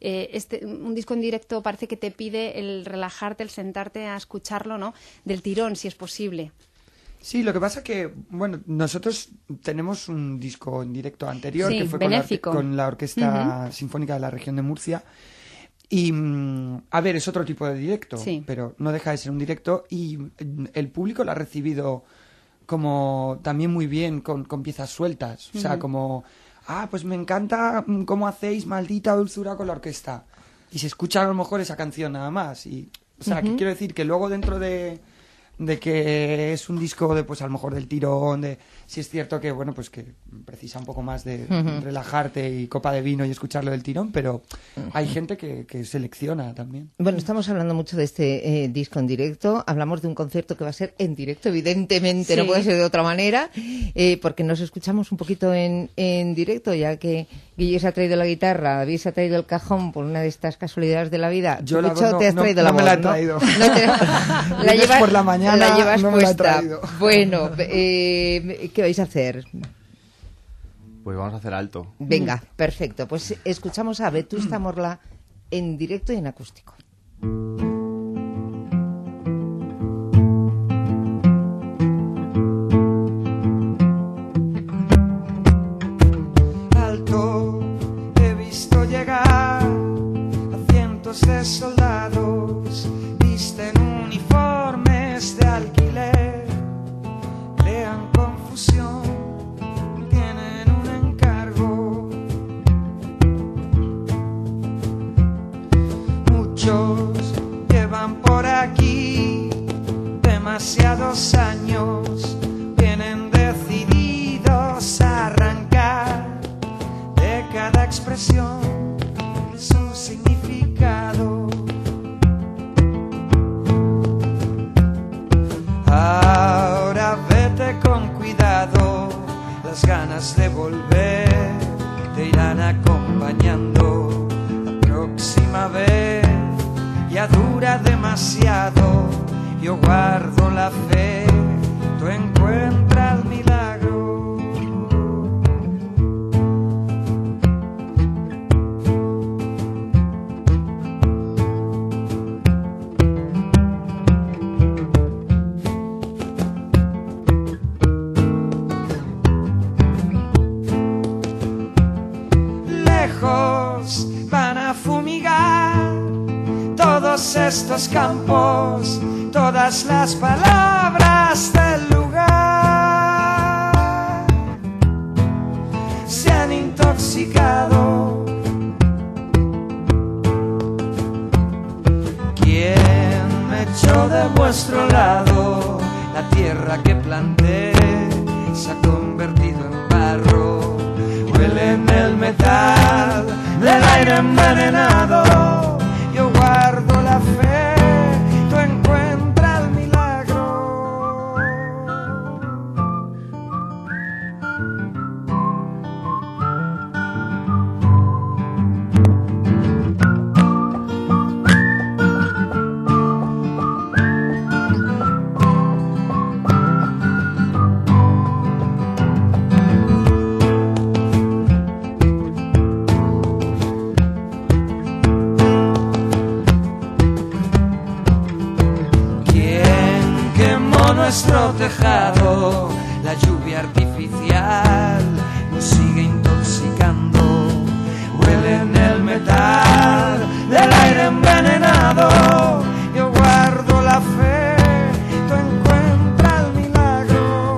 Un disco en directo parece que te pide el relajarte, el sentarte a escucharlo, ¿no? Del tirón, si es posible. Sí, lo que pasa que, bueno, nosotros tenemos un disco en directo anterior que fue con la Orquesta Sinfónica de la Región de Murcia. Y, a ver, es otro tipo de directo, pero no deja de ser un directo y el público lo ha recibido como también muy bien con piezas sueltas. O sea, como pues me encanta cómo hacéis Maldita Dulzura con la orquesta. Y se escucha a lo mejor esa canción nada más. Y, o sea, que quiero decir que luego dentro de que es un disco de, pues a lo mejor del tirón, sí es cierto que, bueno, pues que precisa un poco más de relajarte y copa de vino y escucharlo del tirón, pero hay gente que selecciona también. Bueno, estamos hablando mucho de este disco en directo, hablamos de un concierto que va a ser en directo, evidentemente, sí. No puede ser de otra manera, porque nos escuchamos un poquito en directo, ya que Guille se ha traído la guitarra, David se ha traído el cajón por una de estas casualidades de la vida. Yo de hecho, no, te has traído la voz, me la he traído. ¿No? La llevas por la mañana. La llevas no puesta. Bueno, ¿qué vais a hacer? Pues vamos a hacer alto. Venga, perfecto. Pues escuchamos a Vetusta Morla en directo y en acústico. Alto, he visto llegar a cientos de soldados, visten uniformes de alquiler, crean confusión, tienen un encargo. Muchos llevan por aquí demasiados años, vienen decididos a arrancar de cada expresión su significado. Ahora vete con cuidado, las ganas de volver te irán acompañando. La próxima vez ya dura demasiado, yo guardo la fe, tú encuentras el milagro. Van a fumigar todos estos campos, todas las palabras del lugar se han intoxicado. ¿Quién me echó de vuestro lado? La tierra que planté se ha convertido en barro, huele en el metal del aire envenenado. Yo guardo la fe, tú encuentras el milagro. Nuestro tejado, la lluvia artificial nos sigue intoxicando, huele en el metal del aire envenenado. Yo guardo la fe, tú encuentras el milagro.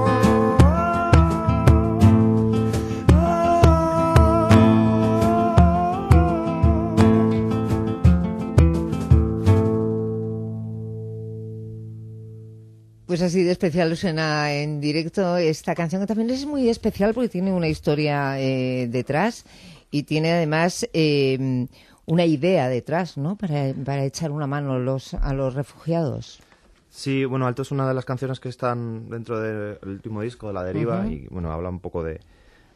Pues así de especial suena en directo esta canción, que también es muy especial porque tiene una historia detrás y tiene además una idea detrás, ¿no? Para echar una mano a los refugiados. Sí, bueno, Alto es una de las canciones que están dentro del último disco, de La Deriva, y bueno, habla un poco de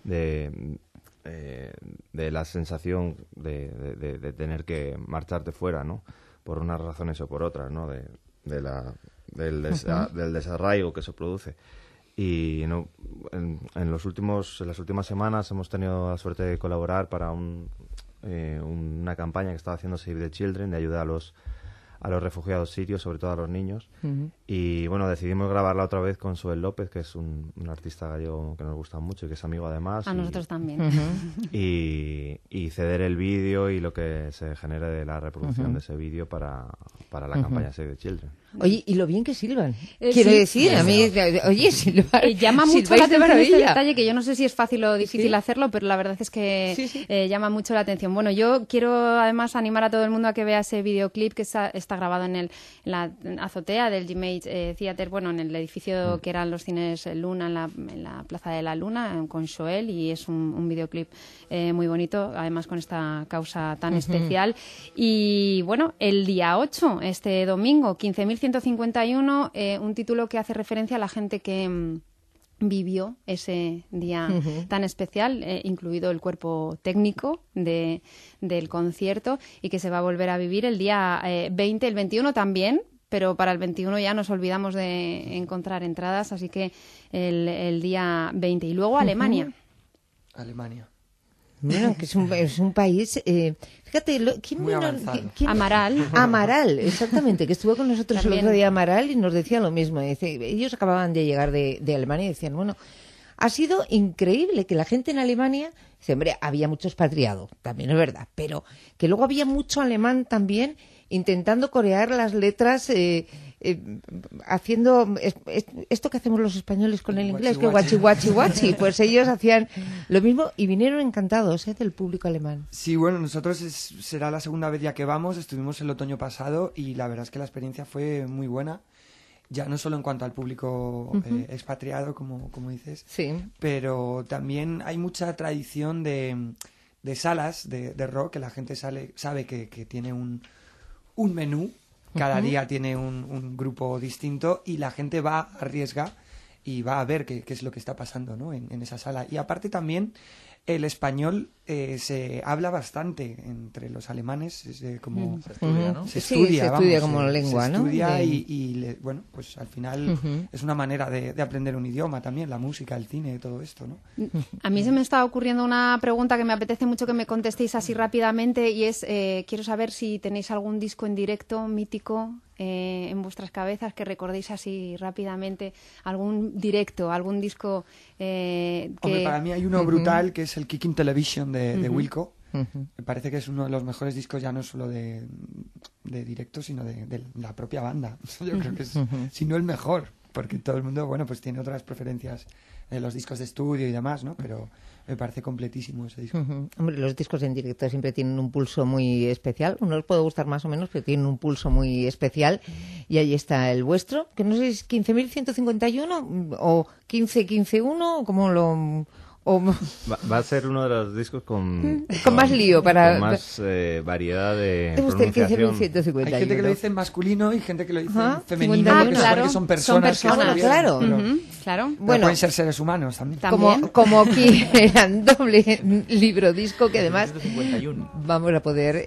la sensación de tener que marcharte fuera, ¿no? Por unas razones o por otras, ¿no? Del desarraigo que se produce. Y no, en las últimas semanas hemos tenido la suerte de colaborar para una campaña que estaba haciendo Save the Children de ayuda los refugiados sirios, sobre todo a los niños. Ujú. Y bueno, decidimos grabarla otra vez con Suel López, que es un artista gallego que nos gusta mucho y que es amigo además. A nosotros también. Y ceder el vídeo y lo que se genere de la reproducción Ujú. de ese vídeo para la Ujú. campaña Save the Children. Oye, y lo bien que silban. Sí, Quiero decir, a mí, eso. oye, silbar. Llama mucho silbáis la de atención este maravilla. detalle, que yo no sé si es fácil o difícil hacerlo, pero la verdad es que llama mucho la atención. Bueno, yo quiero además animar a todo el mundo a que vea ese videoclip que está grabado en la azotea del G-Mate Theater, bueno, en el edificio que eran los cines Luna, en la Plaza de la Luna, con Joel, y es un videoclip muy bonito, además con esta causa tan Ujú. especial. Y bueno, el día 8, este domingo, 15.151, un título que hace referencia a la gente que vivió ese día Ujú. tan especial, incluido el cuerpo técnico del concierto, y que se va a volver a vivir el día 20, el 21 también, pero para el 21 ya nos olvidamos de encontrar entradas, así que el día 20. Y luego Alemania. Alemania. Bueno, que es un país... fíjate, ¿quién Muy vino? avanzado. Amaral. Amaral, exactamente, que estuvo con nosotros También. el otro día Amaral y nos decía lo mismo. Dice, ellos acababan de llegar de Alemania y decían, bueno, ha sido increíble que la gente en Alemania... Dice, hombre, había mucho expatriado, también es verdad, pero que luego había mucho alemán también intentando corear las letras... haciendo esto que hacemos los españoles con el inglés, que guachi guachi guachi, pues ellos hacían lo mismo y vinieron encantados del público alemán. Sí, bueno, nosotros será la segunda vez ya que vamos, estuvimos el otoño pasado y la verdad es que la experiencia fue muy buena, ya no solo en cuanto al público Ujú. expatriado, como dices, Sí. pero también hay mucha tradición de salas de rock, que la gente sabe que tiene un menú. Cada Ujú. día tiene un grupo distinto y la gente va, arriesga y va a ver qué es lo que está pasando, ¿no? en esa sala. Y aparte también el español se habla bastante entre los alemanes, como Se estudia, ¿no? Se Sí, estudia, se vamos, estudia como lengua, se ¿no? estudia De- y bueno, pues al final Ujú. es una manera de aprender un idioma también, la música, el cine, todo esto, ¿no? A mí se me está ocurriendo una pregunta que me apetece mucho que me contestéis así rápidamente, y es, quiero saber si tenéis algún disco en directo mítico en vuestras cabezas que recordéis así rápidamente, algún directo, algún disco que... Hombre, para mí hay uno brutal que es el Kicking Television de Ujú. Wilco. Ujú. Me parece que es uno de los mejores discos ya no solo de directo, sino de la propia banda. Yo creo que es, Ujú. si no el mejor, porque todo el mundo, bueno, pues tiene otras preferencias en los discos de estudio y demás, ¿no? Pero me parece completísimo ese disco. Ujú. Hombre, los discos en directo siempre tienen un pulso muy especial. Uno les puede gustar más o menos, pero tienen un pulso muy especial. Y ahí está el vuestro, que no sé si es 15.151 o 15.151, o como lo... o- Va a ser uno de los discos con más lío para... con más variedad de ¿Te gusta el pronunciación. 15.151? Hay gente que lo dice en masculino y gente que lo dice Ajá, en femenino, 51. que supone que son personas. que Claro, escriben, claro. pero- Ujú, claro. pero Bueno. pueden ser seres humanos también. Como aquí eran doble libro disco, que además vamos a poder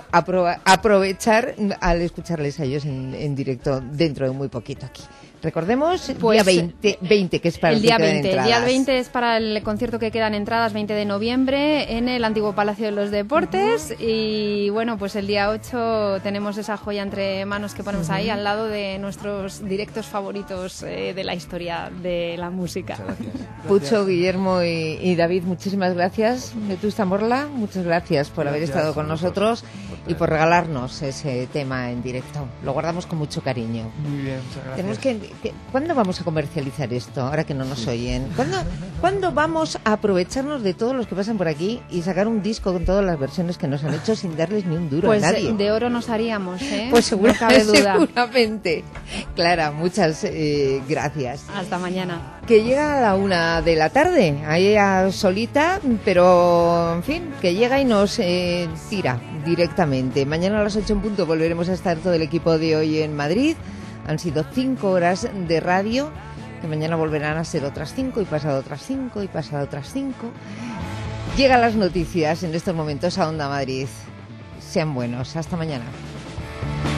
aprovechar al escucharles a ellos en directo dentro de muy poquito aquí. Recordemos, Pues, día 20, que es para el día que queden 20. El día entradas. 20 es para el concierto que quedan entradas, 20 de noviembre, en el antiguo Palacio de los Deportes. Y bueno, pues el día 8 tenemos esa joya entre manos que ponemos ahí, al lado de nuestros directos favoritos de la historia de la música. Pucho, Guillermo y David, muchísimas gracias. Vetusta Morla, muchas gracias por haber Gracias estado con a nosotros y por regalarnos ese tema en directo. Lo guardamos con mucho cariño. Muy bien, muchas gracias. Tenemos ¿cuándo vamos a comercializar esto? Ahora que no nos oyen. ¿Cuándo vamos a aprovecharnos de todos los que pasan por aquí y sacar un disco con todas las versiones que nos han hecho sin darles ni un duro Pues a nadie? de oro nos haríamos, ¿eh? Pues no cabe duda. seguramente. Clara, muchas gracias. Hasta mañana. Que llega a la 1 de la tarde, ahí solita, pero en fin, que llega y nos tira directamente. Mañana a las 8 en punto volveremos a estar todo el equipo de Hoy en Madrid. Han sido 5 horas de radio, que mañana volverán a ser otras 5 y pasado otras 5 y pasado otras 5. Llegan las noticias en estos momentos a Onda Madrid. Sean buenos. Hasta mañana.